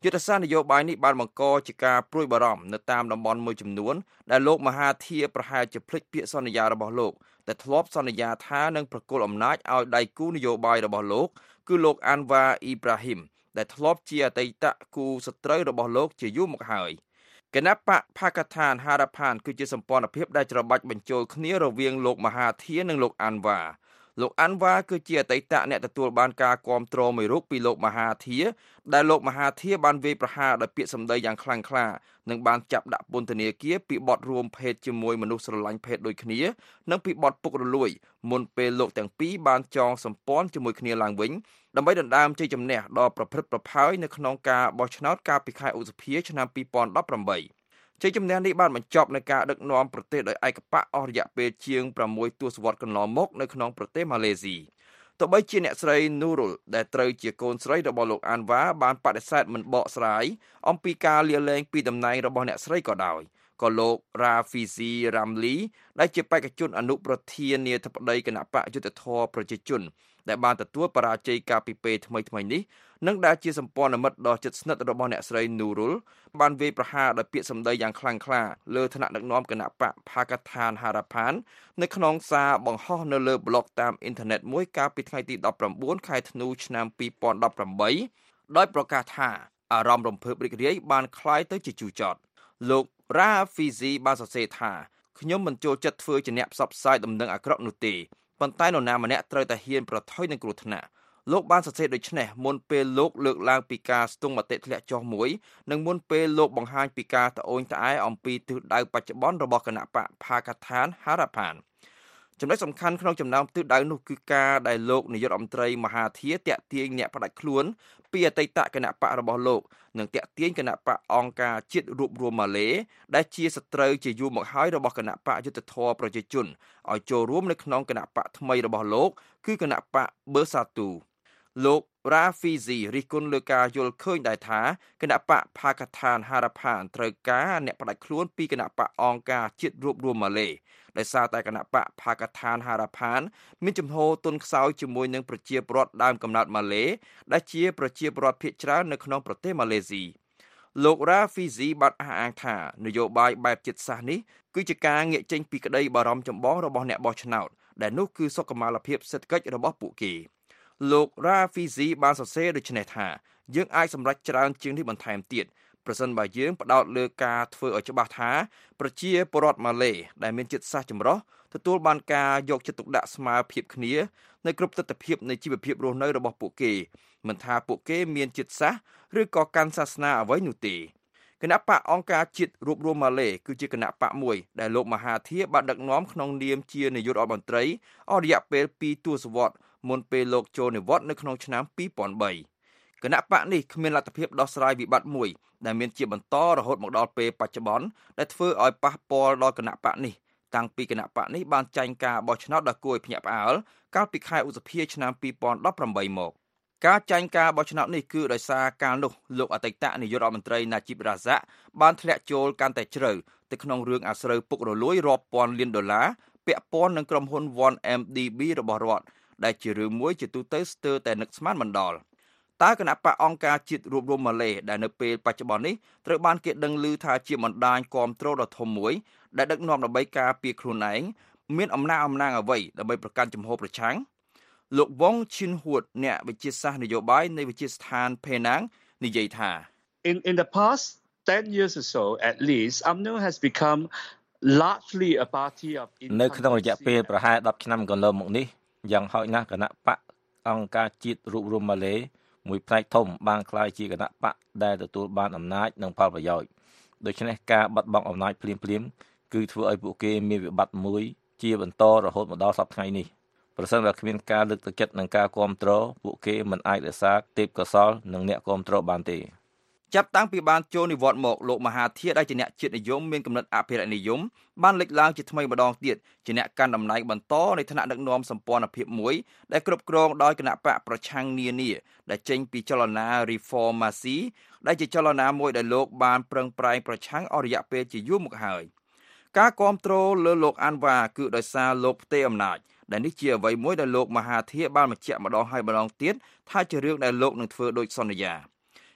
យុទ្ធសាស្ត្រនយោបាយនេះបានបង្កជាការព្រួយបារម្ភនៅតាមតំបន់មួយចំនួនដែលលោកមហាធីប្រហែលជាភ្លេចពាក្យសន្យារបស់លោកដែលធ្លាប់សន្យាថានឹងប្រគល់អំណាចឲ្យដៃគូនយោបាយរបស់លោកគឺលោកអាន់វ៉ាអ៊ីប្រាហ៊ីមដែលធ្លាប់ជាអតីតគូសត្រូវរបស់លោកជាយូរមកហើយគណៈបកផាកាថានហារ៉ាផានគឺជាសម្ព័ន្ធភាពដែលច្របាច់បញ្ចូលគ្នារវាងលោកមហាធីនិងលោកអាន់វ៉ាលោកអាន់វ៉ាគឺជាអតីតអ្នកទទួលបានការគាំទ្រមួយរូបពីលោកមហាធីដែលលោកមហាធីបានវាយប្រហារដោយពាក្យសម្ដីយ៉ាងខ្លាំងក្លានិងបានចាប់ដាក់ពន្ធនាគារពីបទរួមភេទជាមួយមនុស្សស្រឡាញ់ភេទដូចគ្នានិងពីបទពុករលួយមុនពេលលោកទាំងពីរបានចងសម្ព័ន្ធជាមួយគ្នាឡើងវិញដើម្បីដណ្ដើមជ័យជំនះដ៏ប្រព្រឹត្តប្រផើយនៅក្នុងការបោះឆ្នោតកាលពីខែឧសភាឆ្នាំពីរពាន់ដប់ប្រាំបីជ័យជំនះនេះបានបញ្ចប់នៅការដឹកនាំប្រទេសដោយឯកបកអស់រយៈពេលជាងប្រាំមួយទសវត្សរ៍កន្លងមកនៅក្នុងប្រទេសម៉ាឡេស៊ីទោះបីជាអ្នកស្រីនូរុលដែលត្រូវជាកូនស្រីរបស់លោកអាន់វ៉ាបានបដិសេធមិនបកស្រាយអំពីការលាលែងពីតំណែងរបស់អ្នកស្រីក៏ដោយក៏លោករ៉ាហ្វីស៊ីរ៉ាំលីដែលជាបេក្ខជនអនុប្រធានាធិបតីគណៈបកយុត្តិធម៌ប្រជាជនដែលបានទទួលបរាជ័យកាលពីពេលថ្មីៗនេះនិងដែលជាសម្ព័ន្ធមិត្តដ៏ជិតស្និទ្ធរបស់អ្នកស្រីនូរុលបានវាយប្រហារដោយពាក្យសម្ដីយ៉ាងខ្លាំងក្លាលើឋានៈដឹកនាំគណៈបកផាកាថានហារ៉ាផាននៅក្នុងសារបង្ហោះនៅលើប្លុកតាមអ៊ីនធឺណិតមួយកាលពីថ្ងៃទីដប់ប្រាំបួនខែធ្នូឆ្នាំពីរពាន់ដប់ប្រាំបីដោយប្រកាសថាអារម្មណ៍រំភើបរីករាយបានคล้ายទៅជាជូរចត់លោករ៉ាហ្វីស៊ីបានសរសេរថាខ្ញុំមិនចូលចិត្តធ្វើជាអ្នកផ្សព្វផ្សាយដំណឹងអាក្រក់នោះទេប៉ុន្តែនរណាម្នាក់ត្រូវតែហ៊ានប្រថុយនឹងគ្រោះថ្នាក់លោកបានសរសេរដូចនេះមុនពេលលោកលើកឡើងពីការស្ទង់មតិធ្លាក់ចុះមួយនិងមុនពេលលោកបង្ហាញពីការត្អូញត្អែអំពីទិសដៅបច្ចុប្បន្នរបស់គណៈបកផាកាថានហារ៉ាផានចំណុចសំខាន់ក្នុងចំណោមទិសដៅនោះគឺការដែលលោកនាយករដ្ឋមន្ត្រីមហាធីតាក់ទាញអ្នកផ្ដាច់ខ្លួនពីអតីតគណៈបករបស់លោកនិងតាក់ទាញគណៈបកអង្គការជាតិរួបរวมម៉ាឡេដែលជាសត្រូវជាយូរមកហើយរបស់គណៈបកយុត្តិធម៌ប្រជាជនឲ្យចូលរួមនៅក្នុងគណៈបកថ្មីរបស់លោកគឺគណៈបកបឺសាទូលោករ៉ាហ្វីស៊ីរិះគន់លើការយល់ឃើញដែរថាគណៈបកផាកាថានហារ៉ាផានត្រូវការអ្នកផ្ដាច់ខ្លួនពីគណៈបកអង្គការជាតិរួបរวมម៉ាឡេដោយសារតែគណៈបកផាកាថានហារ៉ាផានមានជំហរទុនខ្សោយជាមួយនឹងប្រជាពលរដ្ឋដើមកំណើតម៉ាឡេដែលជាប្រជាពលរដ្ឋភាគច្រើននៅក្នុងប្រទេសម៉ាឡេស៊ីលោករ៉ាហ្វីស៊ីបានអះអាងថានយោបាយបែបជាតិសាសន៍នេះគឺជាការងាកចេញពីក្តីបារម្ភចម្បងរបស់អ្នកបោះឆ្នោតដែលនោះគឺសុខុមាលភាពសេដ្ឋកិច្ចរបស់ពួកគេលោករ៉ាហ្វីស៊ីបានសរសេរដូចនេះថាយើងអាចសម្រេចច្រើនជាងនេះបន្ថែមទៀតប្រសិនបើយើងផ្ដោតលើការធ្វើឲ្យច្បាស់ថាប្រជាពលរដ្ឋម៉ាឡេដែលមានជាតិសាសន៍ចម្រុះទទួលបានការយកចិត្តទុកដាក់ស្មើភាពគ្នានៅគ្រប់ទិដ្ឋភាពនៃជីវភាពរស់នៅរបស់ពួកគេមិនថាពួកគេមានជាតិសាសន៍ឬក៏កាន់សាសនាអ្វីនោះទេគណៈបកអង្គការជាតិរួបរวมម៉ាឡេគឺជាគណៈបកមួយដែលលោកមហាធីបានដឹកនាំក្នុងនាមជានាយករដ្ឋមន្ត្រីអស់រយៈពេលពីរទសវត្សរ៍មុនពេលលោកចូលនិវត្តន៍នៅក្នុងឆ្នាំពីរពាន់បីគណៈបកនេះគ្មានលទ្ធភាពដោះស្រាយវិបត្តិមួយដែលមានជាបន្តរហូតមកដល់ពេលបច្ចុប្បន្នដែលធ្វើឲ្យប៉ះពាល់ដល់គណៈបកនេះតាំងពីគណៈបកនេះបានចាញ់ការបោះឆ្នោតដ៏គួរឲ្យភ្ញាក់ផ្អើលកាលពីខែឧសភាឆ្នាំពីរពាន់ដប់ប្រាំបីមកការចាញ់ការបោះឆ្នោតនេះគឺដោយសារការនោះលោកអតីតនាយករដ្ឋមន្ត្រីណាជីបរ៉ាហ្សាក់បានធ្លាក់ចូលកាន់តែជ្រៅទៅក្នុងរឿងអាស្រូវពុករលួយរាប់ពាន់លានដុល្លារពាក់ព័ន្ធនឹងក្រុមហ៊ុន វ៉ាន់ អេម ឌី ប៊ី របស់រដ្ឋដែលជារឿងមួយជាទូទៅស្ទើរតែនឹកស្មានមិនដល់តើគណៈបកអង្គការជាតិរួបរวมម៉ាឡេដែលនៅពេលបច្ចុប្បន្ននេះត្រូវបានគេដឹងឮថាជាបណ្ដាញគាំទ្រដ៏ធំមួយដែលដឹកនាំដើម្បីការពារខ្លួនឯងមានអំណាចអំណាងអ្វីដើម្បីប្រកាន់ជំហរប្រឆាំងលោកវ៉ងឈិនហួតអ្នកវិទ្យាសាស្ត្រនយោបាយនៃវិទ្យាស្ថានផេណាងនិយាយថា In in the past ten years or so at least U M N O has become largely a party of នៅក្នុងរយៈពេលប្រហែលដប់ឆ្នាំកន្លងមកនេះយ៉ាងហោចណាស់គណៈបកអង្គការជាតិរួបរวมម៉ាឡេមួយផ្នែកធំបានក្លាយជាគណៈបកដែលទទួលបានអំណាចនិងផលប្រយោជន៍ដូច្នេះការបាត់បង់អំណាចភ្លាមៗគឺធ្វើឲ្យពួកគេមានវិបត្តិមួយជាបន្តរហូតមកដល់សប្តាហ៍ថ្ងៃនេះប្រសិនបើគ្មានការលើកទឹកចិត្តនិងការគាំទ្រពួកគេមិនអាចរក្សាទេពកោសល្យនិងអ្នកគាំទ្របានទេចាប់តាំងពីបានចូលនិវត្តន៍មកលោកមហាធីដែលជាអ្នកជាតិនិយមមានគំនិតអភិរក្សនិយមបានលេចឡើងជាថ្មីម្ដងទៀតជាអ្នកកាន់តំណែងបន្តនៃឋានៈដឹកនាំសម្ព័ន្ធភាពមួយដែលគ្រប់គ្រងដោយគណៈបកប្រឆាំងនានាដែលចេញពីចលនា Reformasi ដែលជាចលនាមួយដែលលោកបានប្រឹងប្រែងប្រឆាំងអស់រយៈពេលជាយូរមកហើយការគាំទ្រលើលោកអាន់វ៉ាគឺដោយសារលោកផ្ទេរអំណាចដែលនេះជាអ្វីមួយដែលលោកមហាធីបានបញ្ជាក់ម្ដងហើយម្ដងទៀតថាជារឿងដែលលោកនឹងធ្វើដោយសន្យា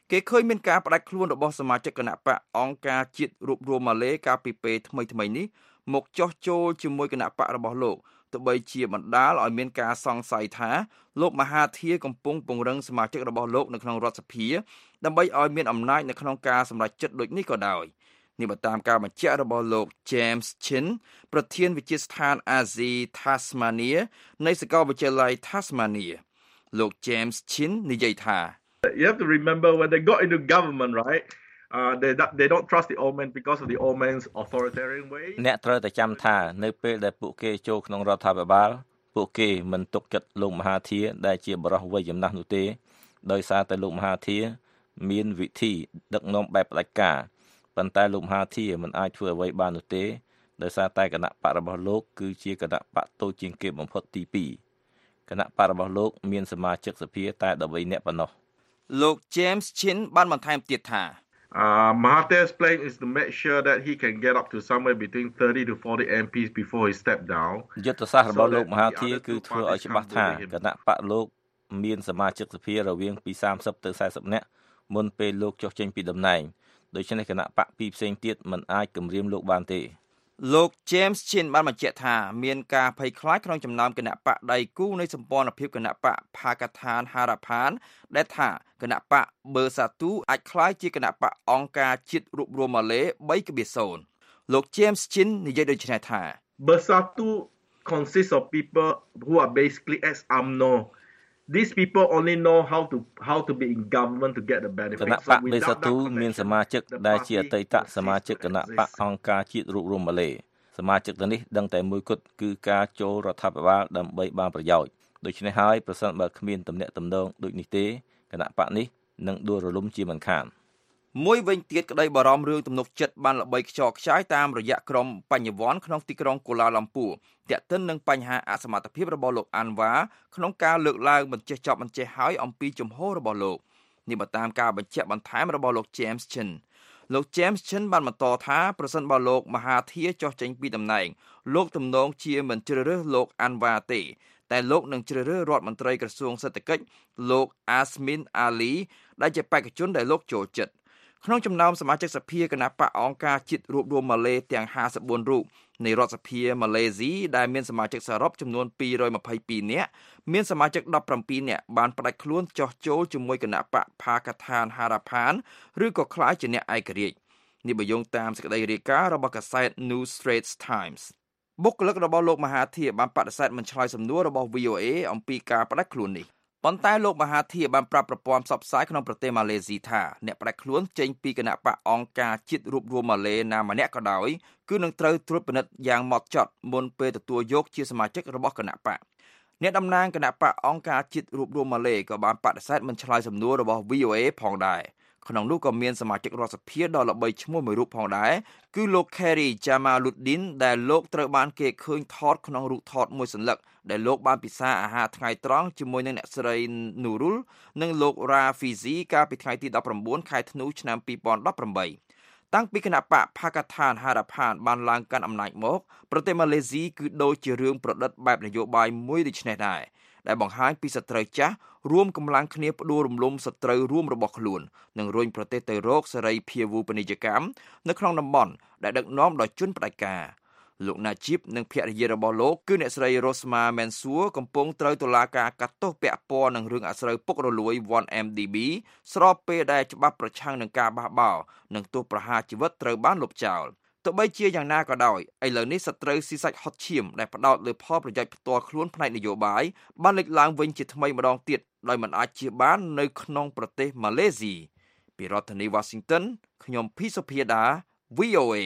គេឃើញមានការផ្ដាច់ខ្លួនរបស់សមាជិកគណៈបកអង្គការជាតិរួបរวมម៉ាឡេកាលពីពេលថ្មីៗនេះមកចោះចូលជាមួយគណៈបករបស់លោកទោះបីជាបណ្ដាលឲ្យមានការសង្ស័យថាលោកមហាធាកំពុងពង្រឹងសមាជិករបស់លោកនៅក្នុងរដ្ឋសភាដើម្បីឲ្យមានអំណាចនៅក្នុងការសម្រេចចិត្តដូចនេះក៏ដោយនេះបើតាមការបញ្ជាក់របស់លោក James Chin ប្រធានវិទ្យាស្ថានអាស៊ី Tasmania នៃសាកលវិទ្យាល័យ Tasmania លោក James Chin និយាយថា You have to remember when they got into government, right? Uh, they they don't trust the old man because of the old man's authoritarian way. អ្នកត្រូវតែចាំថានៅពេលដែលពួកគេចូលក្នុងរដ្ឋាភិបាលពួកគេមិនទុកចិត្តលោកមហាធាដែលជាបរិះវ័យចំណាស់នោះទេដោយសារតែលោកមហាធាមានវិធីដឹកនាំបែបផ្ដាច់ការប៉ុន្តែលោកមហាធាមិនអាចធ្វើអ្វីបាននោះទេដោយសារតែគណៈបករបស់លោកគឺជាគណៈបកតូចជាងគេបំផុតទីពីរគណៈបករបស់លោកមានសមាជិកសភាតែដប់បីនាក់ប៉ុណ្ណោះលោក James Chin បានបន្ថែមទៀតថា Uh, Mahathir's plan is to make sure that he can get up to somewhere between thirty to forty M Ps before he step down. យុទ្ធសាស្ត្ររបស់លោកមហាធាគឺធ្វើឲ្យច្បាស់ថាគណៈបកលោកមានសមាជិកសភារវាងពីសាមសិបទៅសែសិបនាក់មុនពេលលោកចុះចេញពីតំណែងដូច្នេះគណៈបកពីរផ្សេងទៀតមិនអាចគំរាមលោកបានទេលោក James Chin បានបញ្ជាក់ថាមានការភ័យខ្លាចក្នុងចំណោមគណៈបកដៃគូនៃសម្ព័ន្ធភាពគណៈបកផាកាឋានហារ៉ាផានដែលថាគណៈបក Bersatu អាចក្លាយជាគណៈបកអង្គការជាតិរួបរวมម៉ាឡេ three point zero លោក James Chin និយាយដូចនេះថា Bersatu consists of people who are basically ex U M N O. These people only know how to how to be in government to get the benefits. គណៈបក Bersatu មានសមាជិកដែលជាអតីតសមាជិកគណៈបកអង្គការជាតិរួបរวมម៉ាឡេសមាជិកទាំងនេះដឹងតែមួយគត់គឺការចូលរដ្ឋាភិបាលដើម្បីបានប្រយោជន៍ដូច្នេះហើយប្រសិនបើគ្មានទំនាក់ទំនងដូចនេះទេគណៈបកនេះនឹងដួលរលំជាមិនខានមួយវិញទៀតក្តីបារម្ភរឿងទំនុកចិត្តបានល្បីខ្ចរខ្ចាយតាមរយៈក្រុមបញ្ញវន្តក្នុងទីក្រុងកូឡាឡាំពូទាក់ទិននឹងបញ្ហាអសមត្ថភាពរបស់លោកអាន់វ៉ាក្នុងការលើកឡើងបញ្ចេះចប់បញ្ចេះហើយអំពីជំហររបស់លោកនេះបើតាមការបញ្ជាក់បន្ថែមរបស់លោក James Chin លោក James Chin បានបន្តថាប្រសិនបើលោកមហាធាចុះចេញពីតំណែងលោកទំនងជាមិនជ្រើសរើសលោកអាន់វ៉ាទេតែលោកនឹងជ្រើសរើសរដ្ឋមន្ត្រីក្រសួងសេដ្ឋកិច្ចលោក Azmin Ali ដែលជាបេក្ខជនដែលលោកចូលចិត្តក្នុងចំណោមសមាជិកសភាគណៈបកអង្គការជាតិរួបរวมម៉ាឡេទាំងห้าสิบสี่រូបនៃរដ្ឋសភាម៉ាឡេស៊ីដែលមានសមាជិកសរុបចំនួនtwo hundred twenty-twoនាក់មានសមាជិកseventeenនាក់បានផ្ដាច់ខ្លួនចោះចូលជាមួយគណៈបកផាកាឋានហារ៉ាផានឬក៏ក្លាយជាអ្នកឯករាជ្យនេះបើយោងតាមសេចក្តីរាយការណ៍របស់កាសែត New Straits Times បុគ្គលិករបស់លោកមហាធាបានបដិសេធមិនឆ្លើយសំណួររបស់ V O A អំពីការផ្ដាច់ខ្លួននេះប៉ុន្តែលោកមហាធាបានប្រាប់ប្រព័ន្ធផ្សព្វផ្សាយក្នុងប្រទេសម៉ាឡេស៊ីថាអ្នកផ្ដាច់ខ្លួនចេញពីគណៈបកអង្គការជាតិរួបរวมម៉ាឡេណាម្នាក់ក៏ដោយគឺនឹងត្រូវត្រួតពិនិត្យយ៉ាងហ្មត់ចត់មុនពេលទទួលយកជាសមាជិករបស់គណៈបកអ្នកតំណាងគណៈបកអង្គការជាតិរួបរวมម៉ាឡេក៏បានបដិសេធមិនឆ្លើយសំណួររបស់ V O A ផងដែរក្នុងនោះក៏មានសមាជិករដ្ឋសភាដ៏ល្បីឈ្មោះមួយរូបផងដែរគឺលោក Khairy Jamaluddin ដែលលោកត្រូវបានគេឃើញថតក្នុងរូបថតមួយសន្លឹកដែលលោកបានពិសាអាហារថ្ងៃត្រង់ជាមួយនឹងអ្នកស្រី Nurul និងលោក Rafizi កាលពីថ្ងៃទីnineteenខែធ្នូឆ្នាំtwo thousand eighteenតាំងពីគណៈបកផាកាឋានហារ៉ាផានបានឡើងកាន់អំណាចមកប្រទេសម៉ាឡេស៊ីគឺដូចជារឿងប្រឌិតបែបនយោបាយមួយដូចនេះដែរដែលបង្ហាញពីសត្រូវចាស់រួមកម្លាំងគ្នាផ្ដួលរំលំសត្រូវរួមរបស់ខ្លួននិងរុញប្រទេសទៅរកសេរីភាវូបនីយកម្មនៅក្នុងតំបន់ដែលដឹកនាំដោយជនផ្ដាច់ការលោកណាជីបនិងភរិយារបស់លោកគឺអ្នកស្រី Rosma Mansour កំពុងត្រូវតុលាការកាត់ទោសពាក់ព័ន្ធនឹងរឿងអាស្រូវពុករលួយ one M D B ស្របពេលដែលច្បាប់ប្រឆាំងនឹងការបះបោរនិងទោសប្រហារជីវិតត្រូវបានលុបចោលទោះបីជាយ៉ាងណាក៏ដោយឥឡូវនេះសត្រូវស៊ីសាច់ហុតឈាមដែលផ្ដោតលើផលប្រយោជន៍ផ្ទាល់ខ្លួនផ្នែកនយោបាយបានលេចឡើងវិញជាថ្មីម្ដងទៀតដោយមិនអាចជៀសបាននៅក្នុងប្រទេសម៉ាឡេស៊ីពីរដ្ឋធានី Washington ខ្ញុំភីសុភាដា V O A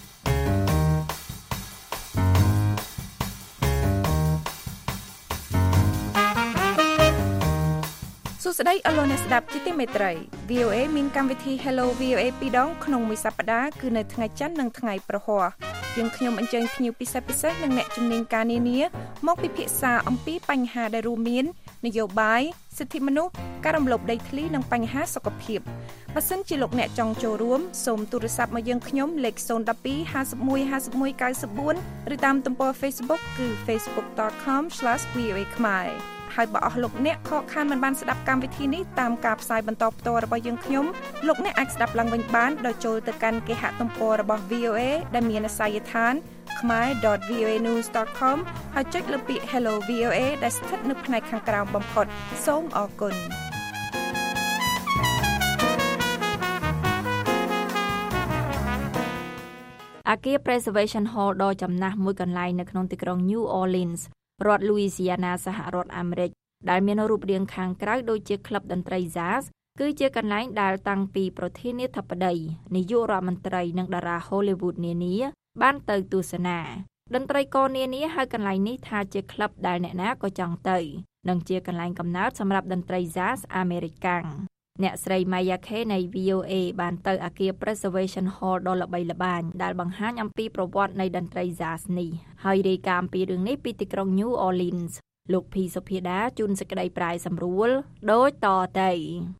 សួស្តីអស់លោកអ្នកស្ដាប់ជាទីមេត្រី V O A មានកម្មវិធី Hello វី អូ A ពីរដងក្នុងមួយសប្តាហ៍គឺនៅថ្ងៃច័ន្ទនិងថ្ងៃប្រហ័សយើងខ្ញុំអញ្ជើញភ្ញៀវពិសេសពិសេសនិងអ្នកជំនាញការនានាមកពិភាក្សាអំពីបញ្ហាដែលរួមមាននយោបាយសិទ្ធិមនុស្សការរំលោភដីធ្លីនិងបញ្ហាសុខភាពបើសិនជាលោកអ្នកចង់ចូលរួមសូមទូរស័ព្ទមកយើងខ្ញុំលេខzero one two five one five one nine nine fourឬតាមទំព័រ Facebook គឺ facebook dot com slash v o a khmer ហើយបើអស់លោកអ្នកខកខានមិនបានស្ដាប់កម្មវិធីនេះតាមការផ្សាយបន្តផ្ទាល់របស់យើងខ្ញុំលោកអ្នកអាចស្ដាប់ឡើងវិញបានដោយចូលទៅកាន់គេហទំព័ររបស់ វី អូ เอ ដែលមានអាសយដ្ឋាន khmer dot v o a news dot com ហើយចុចលើពាក្យ Hello វី អូ เอ ដែលស្ថិតនៅផ្នែកខាងក្រោមបំផុតសូមអរគុណអគារ Preservation Hall ដ៏ចំណាស់មួយកន្លែងនៅក្នុងទីក្រុង New Orleans រដ្ឋ Louisiana សហរដ្ឋអាមេរិកដែលមានរូបរាងខាងក្រៅដូចជាក្លឹបតន្ត្រី Jazz គឺជាកន្លែងដែលតាំងពីប្រធានាធិបតីនាយករដ្ឋមន្ត្រីនិងតារា Hollywood នានាបានទៅទស្សនាតន្ត្រីករនានាហៅកន្លែងនេះថាជាក្លឹបដែលអ្នកណាក៏ចង់ទៅនិងជាកន្លែងកំណើតសម្រាប់តន្ត្រី Jazz អាមេរិកាំងអ្នកស្រី Maya K នៃ វី អូ เอ បានទៅអគារ Preservation Hall ដ៏ល្បីល្បាញដែលបង្ហាញអំពីប្រវត្តិនៃតន្ត្រី Jazz នេះហើយរាយការណ៍អំពីរឿងនេះពីទីក្រុង New Orleans លោកភីសុភាដាជួនសេចក្តីប្រាយសម្រួលដូចតទៅ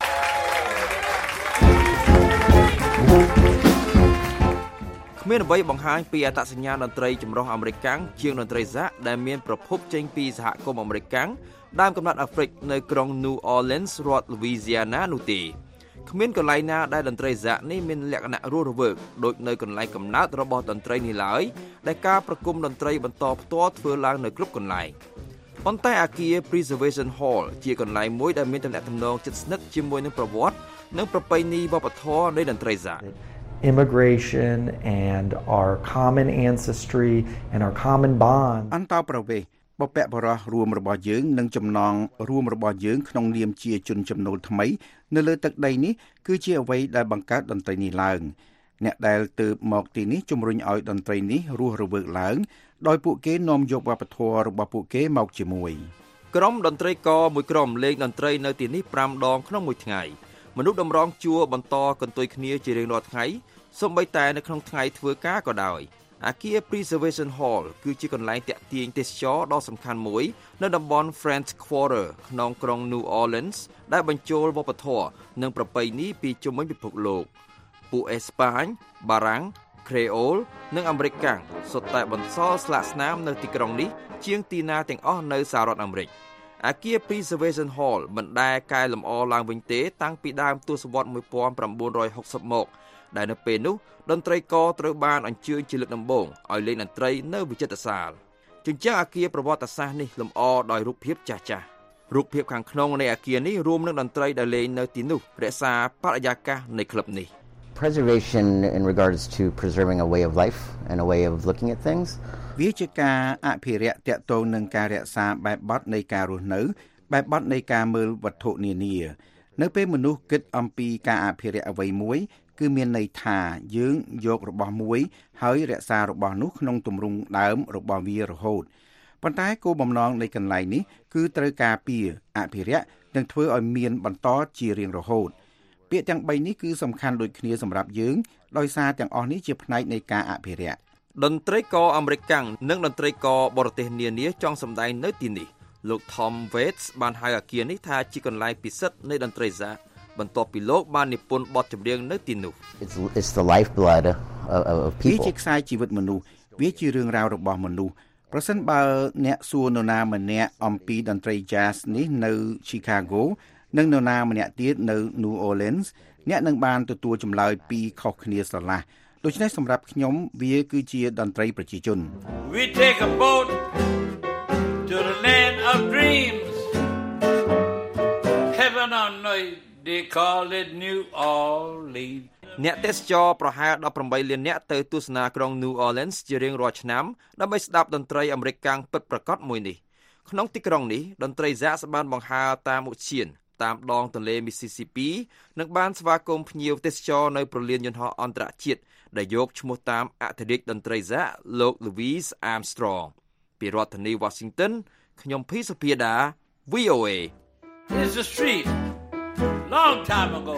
គ្មានអ្វីបង្ហាញពីអត្តសញ្ញាណតន្ត្រីចម្រុះអាមេរិកាំងជាងតន្ត្រីសាក់ដែលមានប្រភពចេញពីសហគមន៍អាមេរិកាំងដើមកំណើតអាហ្វ្រិកនៅក្រុង New Orleans រដ្ឋ Louisiana នោះទេគ្មានកន្លែងណាដែលតន្ត្រីសាក់នេះមានលក្ខណៈរស់រវើកដូចនៅកន្លែងកំណើតរបស់តន្ត្រីនេះឡើយដែលការប្រគំតន្ត្រីបន្តផ្ទាល់ធ្វើឡើងនៅគ្រប់កន្លែងប៉ុន្តែអគារ Preservation Hall ជាកន្លែងមួយដែលមានទំនាក់ទំនងជិតស្និទ្ធជាមួយនឹងប្រវត្តិនិងប្រពៃណីវប្បធម៌នៃតន្ត្រីសាក់ immigration and our common ancestry and our common bond អន្តោប្រវេសន៍បព្វបុរសរួមរបស់យើងនិងចំណងរួមរបស់យើងក្នុងនាមជាជនចំណូលថ្មីនៅលើទឹកដីនេះគឺជាអ្វីដែលបង្កើតតន្ត្រីនេះឡើងអ្នកដែលទើបមកទីនេះជំរុញឲ្យតន្ត្រីនេះរស់រវើកឡើងដោយពួកគេនាំយកវប្បធម៌របស់ពួកគេមកជាមួយក្រុមតន្ត្រីករមួយក្រុមលេងតន្ត្រីនៅទីនេះប្រាំដងក្នុងមួយថ្ងៃមនុស្សតម្រង់ជួរបន្តកន្ទុយគ្នាជារៀងរាល់ថ្ងៃសូម្បីតែនៅក្នុងថ្ងៃធ្វើការក៏ដោយអគារ Preservation Hall គឺជាកន្លែងទាក់ទាញទេសចរដ៏សំខាន់មួយនៅតំបន់ French Quarter ក្នុងក្រុង New Orleans ដែលបញ្ចូលវប្បធម៌និងប្រពៃណីពីជុំវិញពិភពលោកពួកអេស្ប៉ាញបារាំងក្រេអូលនិងអាមេរិកកាំងសុទ្ធតែបន្សល់ស្លាកស្នាមនៅទីក្រុងនេះជាងទីណាទាំងអស់នៅសហរដ្ឋអាមេរិកអគារ Preservation Hall មិនដែលកែលម្អឡើងវិញទេតាំងពីដើមទសវត្សរ៍nineteen sixtyមកដែលនៅពេលនោះតន្ត្រីករត្រូវបានអញ្ជើញជាលើកដំបូងឲ្យលេងតន្ត្រីនៅវិចិត្រសាលជញ្ជាំងអគារប្រវត្តិសាស្ត្រនេះលម្អដោយរូបភាពចាស់ចាស់រូបភាពខាងក្នុងនៃអគារនេះរួមនឹងតន្ត្រីដែលលេងនៅទីនោះរក្សាបរិយាកាសនៃក្លឹបនេះ Preservation in regards to preserving a way of life and a way of looking at things វាជាការអភិរក្សទាក់ទងនឹងការរក្សាបែបបទនៃការរស់នៅបែបបទនៃការមើលវត្ថុនានានៅពេលមនុស្សគិតអំពីការអភិរក្សអ្វីមួយគឺមានន័យថាយើងយករបស់មួយហើយរក្សារបស់នោះក្នុងទម្រង់ដើមរបស់វារហូតប៉ុន្តែគោលបំណងនៃកន្លែងនេះគឺត្រូវការពារអភិរក្សនិងធ្វើឲ្យមានបន្តជារៀងរហូតពាក្យទាំងបីនេះគឺសំខាន់ដូចគ្នាសម្រាប់យើងដោយសារទាំងអស់នេះជាផ្នែកនៃការអភិរក្សតន្ត្រីករអាមេរិកកាំងនិងតន្ត្រីករបរទេសនានាចង់សម្ដែងនៅទីនេះលោក Tom Waits បានហៅអគារនេះថាជាកន្លែងពិសិដ្ឋនៃតន្ត្រីសាបន្ទាប់ពីលោកបាននិពន្ធបទចម្រៀងនៅទីនោះ It's it's the lifeblood of, of people វាជាខ្សែជីវិតមនុស្សវាជារឿងរ៉ាវរបស់មនុស្សប្រសិនបើអ្នកសួរនរណាម្នាក់អំពីតន្ត្រី Jazz នេះនៅ Chicago និងនរណាម្នាក់ទៀតនៅ New Orleans អ្នកនឹងបានទទួលចម្លើយពីរខុសគ្នាស្រឡះដូច្នេះសម្រាប់ខ្ញុំវាគឺជាតន្ត្រីប្រជាជន We take a boat to the land of dreams Heaven on earth they call it New Orleans អ្នកទេសចរប្រហែលeighteenលាននាក់ទៅទស្សនាក្រុង New Orleans ជារៀងរាល់ឆ្នាំដើម្បីស្ដាប់តន្ត្រីអាមេរិកកាំងពិតប្រាកដមួយនេះក្នុងទីក្រុងនេះតន្ត្រី Jazz បានបង្ហើរតាមឧទ្យានតាមដងទន្លេ Mississippi និងបានស្វាគមន៍ភ្ញៀវទេសចរនៅប្រលានយន្តហោះអន្តរជាតិដែលយកឈ្មោះតាមអធិរាជតន្ត្រី Jazz លោក Louis Armstrong ពីរដ្ឋធានី Washington ខ្ញុំភីសុភាដា វី អូ เอ It's a street long time ago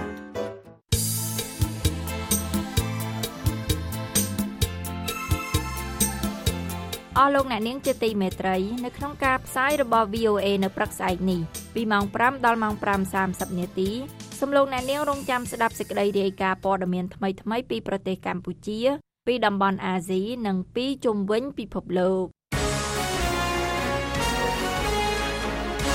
អស់លោកអ្នកនាងជាទីមេត្រីនៅក្នុងការផ្សាយរបស់ វី អូ เอ នៅព្រឹកស្អែកនេះពីម៉ោងfiveដល់ម៉ោងfive thirtyនាទីសូមលោកអ្នកនាងរងចាំស្ដាប់សេចក្តីរាយការណ៍ព័ត៌មានថ្មីៗពីប្រទេសកម្ពុជាពីតំបន់អាស៊ីនិងពីជុំវិញពិភពលោក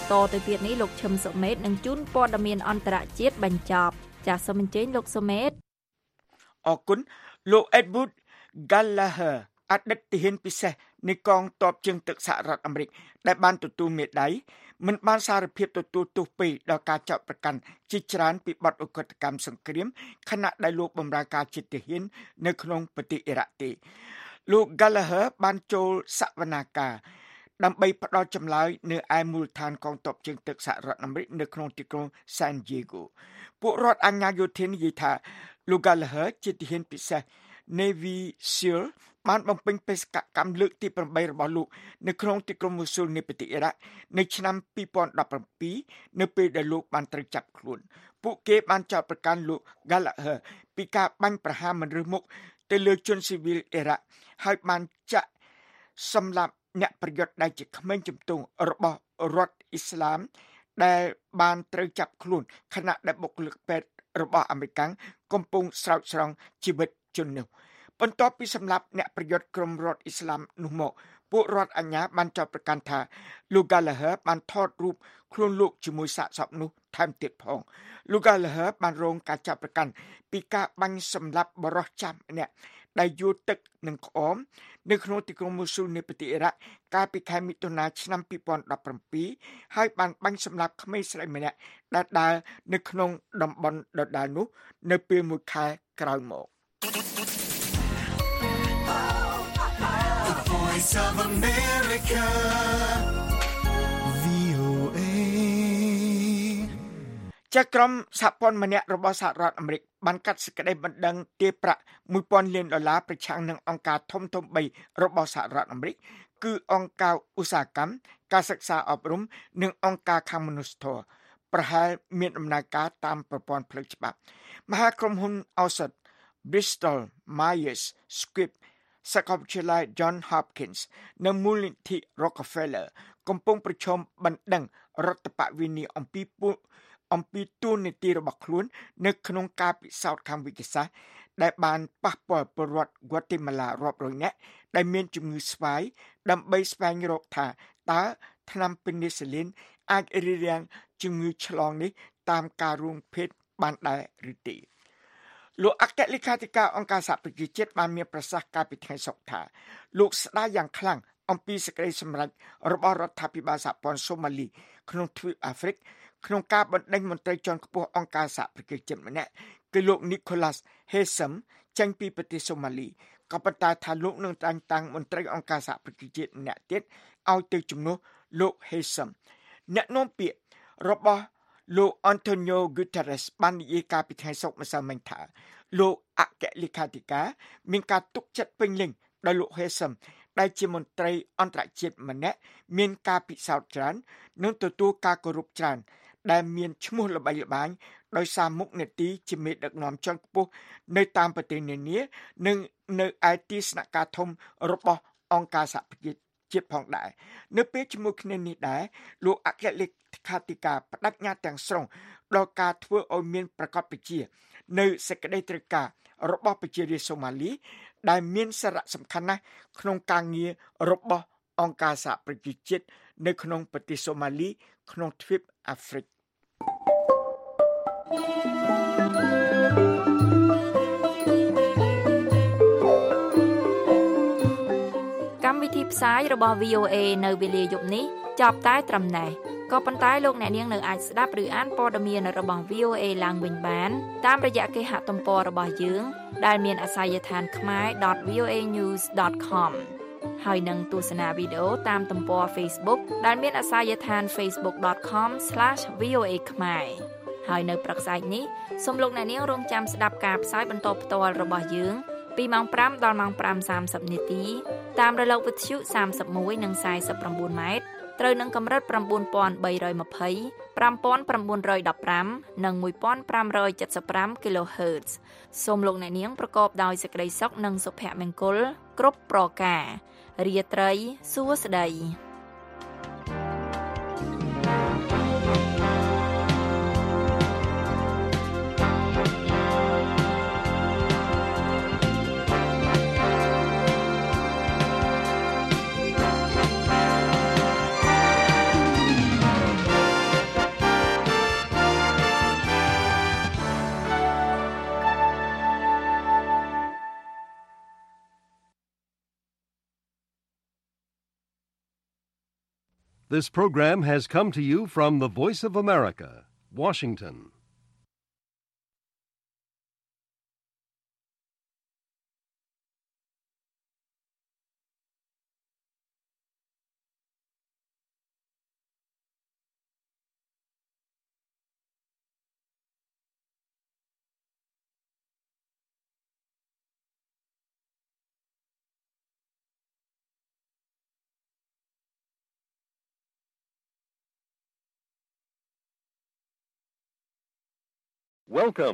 តទៅទៀតនេះលោកឈឹមសុមេតនឹងជូនព័ត៌មានអន្តរជាតិបញ្ចប់ចាសសូមអញ្ជើញលោកសុមេតអរគុណលោក Edward Gallagher អតីតទាហានពិសេសនៃកងទ័ពជើងទឹកសហរដ្ឋអាមេរិកដែលបានទទួលមេដាយមិនបានសារភាពទទួលទោសពីដល់ការចាប់ប្រកាន់ជាច្រើនពីបទឧក្រិដ្ឋកម្មសង្គ្រាមខណៈដែលលោកបម្រើការជាទាហាននៅក្នុងប្រទេសអ៊ីរ៉ាក់ទេលោក Gallagher បានចូលសវនាការដើម្បីផ្ដល់ចម្លើយនៅឯមូលដ្ឋានកងទ័ពជើងទឹកសហរដ្ឋអាមេរិកនៅក្នុងទីក្រុង San Diego ពួករដ្ឋអាជ្ញាយោធានិយាយថាលោក Gallagher ជាទាហានពិសេស Navy SEAL បានបំពេញបេសកកម្មលើកទីប្រាំបីរបស់លោកនៅក្នុងទីក្រុងមូស៊ូលនៃប្រទេសអ៊ីរ៉ាក់នៅឆ្នាំពីរពាន់ដប់ប្រាំពីរនៅពេលដែលលោកបានត្រូវចាប់ខ្លួនពួកគេបានចោទប្រកាន់លោក Gallagher ពីការបាញ់ប្រហារមិនរើសមុខទៅលើជនស៊ីវិលអ៊ីរ៉ាក់ហើយបានចាក់សម្លាប់អ្នកប្រយុទ្ធដែលជាក្មេងជំទង់របស់រដ្ឋអ៊ីស្លាមដែលបានត្រូវចាប់ខ្លួនខណៈដែលបុគ្គលិកពេទ្យរបស់អាមេរិកកំពុងស្រោចស្រង់ជីវិតជននោះបន្ទាប់ពីសម្លាប់អ្នកប្រយុទ្ធក្រុមរដ្ឋអ៊ីស្លាមនោះមកពួករដ្ឋអាជ្ញាបានចោទប្រកាន់ថាលោក Gallagher បានថតរូបខ្លួនលោកជាមួយសាកសពនោះថែមទៀតផងលោក Gallagher បានរងការចាប់ប្រកាន់ពីការបាញ់សម្លាប់បរិសុទ្ធចាស់ម្នាក់ដែលយួរទឹកនឹងក្អមនៅក្នុងទីក្រុងមូស៊ូលនៃប្រទេសអ៊ីរ៉ាក់កាលពីខែមិថុនាឆ្នាំពីរពាន់ដប់ប្រាំពីរហើយបានបាញ់សម្លាប់ក្មេងស្រីម្នាក់ដែលដើរនៅក្នុងតំបន់ដដែលនោះនៅពេលមួយខែក្រោយមក The Voice of America វី អូ เอចក្រមសហព័ន្ធម្នាក់របស់សហរដ្ឋអាមេរិកបានកាត់សេចក្តីបណ្ដឹងទារប្រាក់មួយពាន់លានដុល្លារប្រឆាំងនឹងអង្គការធំធំបីរបស់សហរដ្ឋអាមេរិកគឺអង្គការឧស្សាហកម្មការសិក្សាអប់រំនិងអង្គការខាងមនុស្សធម៌ប្រហែលមានដំណើរការតាមប្រព័ន្ធផ្លូវច្បាប់មហាក្រុមហ៊ុនឱសថ Bristol Myers Squibb សាកលវិទ្យាល័យ John Hopkins និងមូលនិធិ Rockefeller កំពុងប្រឈមបណ្ដឹងរដ្ឋបវេនីអំពីពួកអំពីទូនីតិរបស់ខ្លួននៅក្នុងការពិសោធន៍ខាងវិទ្យាសាស្ត្រដែលបានប៉ះពាល់ពលរដ្ឋ Guatemala រាប់រយនាក់ដែលមានជំងឺស្វាយដើម្បីស្វែងរកថាតើថ្នាំ Penicillin អាចរារាំងជំងឺឆ្លងនេះតាមការរួមភេទបានដែរឬទេលោកអគ្គលេខាធិការអង្គការសហប្រជាជាតិបានមានប្រសាសន៍កាលពីថ្ងៃសុក្រថាលោកស្ដាយយ៉ាងខ្លាំងអំពីសេចក្តីសម្រេចរបស់រដ្ឋាភិបាលសហព័ន្ធសូម៉ាលីក្នុងទ្វីបអាហ្វ្រិកក្នុងការបណ្ដេញមន្ត្រីជាន់ខ្ពស់អង្គការសហប្រជាជាតិម្នាក់គឺលោក Nicholas Haysom ចេញពីប្រទេសសូម៉ាលីក៏ប៉ុន្តែថាលោកនឹងតែងតាំងមន្ត្រីអង្គការសហប្រជាជាតិម្នាក់ទៀតឲ្យទៅជំនួសលោក Haysom អ្នកនាំពាក្យរបស់លោក Antonio Guterres បាននិយាយកាលពីថ្ងៃសុក្រម្សិលមិញថាលោកអគ្គលេខាធិការមានការទុកចិត្តពេញលេញដោយលោក Haysom ដែលជាមន្ត្រីអន្តរជាតិម្នាក់មានការពិសោធន៍ច្រើននិងទទួលការគោរពច្រើនដែលមានឈ្មោះល្បីល្បាញដោយសារមុខនេតិជាមេដឹកនាំជាន់ខ្ពស់នៅតាមប្រទេសនានានិងនៅឯទីស្នាក់ការធំរបស់អង្គការសហប្រជាជាតិផងដែរនៅពេលជាមួយគ្នានេះដែរលោកអគ្គលេខាធិការបដិញ្ញាទាំងស្រុងដល់ការធ្វើឲ្យមានប្រកបប្រជានៅសេចក្តីត្រូវការរបស់ប្រជារាស្ត្រសូម៉ាលីដែលមានសារៈសំខាន់ណាស់ក្នុងការងាររបស់អង្គការសហប្រជាជាតិនៅក្នុងប្រទេសសូម៉ាលីក្នុងទ្វីបអាហ្វ្រិកកម្មវិធីផ្សាយរបស់ វី អូ เอ នៅវេលាយប់នេះចប់តែត្រឹមណេះក៏ប៉ុន្តែលោកអ្នកនាងនៅអាចស្ដាប់ឬអានព័ត៌មានរបស់ វី អូ เอ ឡើងវិញបានតាមរយៈគេហទំព័ររបស់យើងដែលមានអាសយដ្ឋាន ខ្មែរ ដត វី អូ เอ ញូស ដត ខម ហើយនឹងទស្សនាវីដេអូតាមទំព័រ Facebook ដែលមានអាសយដ្ឋាន ហ្វេសប៊ុក ដត ខម ស្លាស វី អូ เอ ខ្មែរហើយនៅព្រឹកស្អែកនេះសូមលោកអ្នកនាងរងចាំស្ដាប់ការផ្សាយបន្តផ្ទាល់របស់យើងពីម៉ោងប្រាំដល់ម៉ោងប្រាំសាមសិបនាទីតាមរលកវិទ្យុសាមសិបមួយនិងសាយសិបប្រាំបួនម៉ែត្រត្រូវនឹងកម្រិត៩បី២០ ៥៩១៥ និងមួយពាន់ប្រាំរយเจ็ดสิบห้า kHz សូមលោកអ្នកនាងប្រកបដោយសេចក្តីសុខនិងសុភមង្គលគ្រប់ប្រការរាត្រីសួស្តី This program has come to you from the Voice of America, Washington. Welcome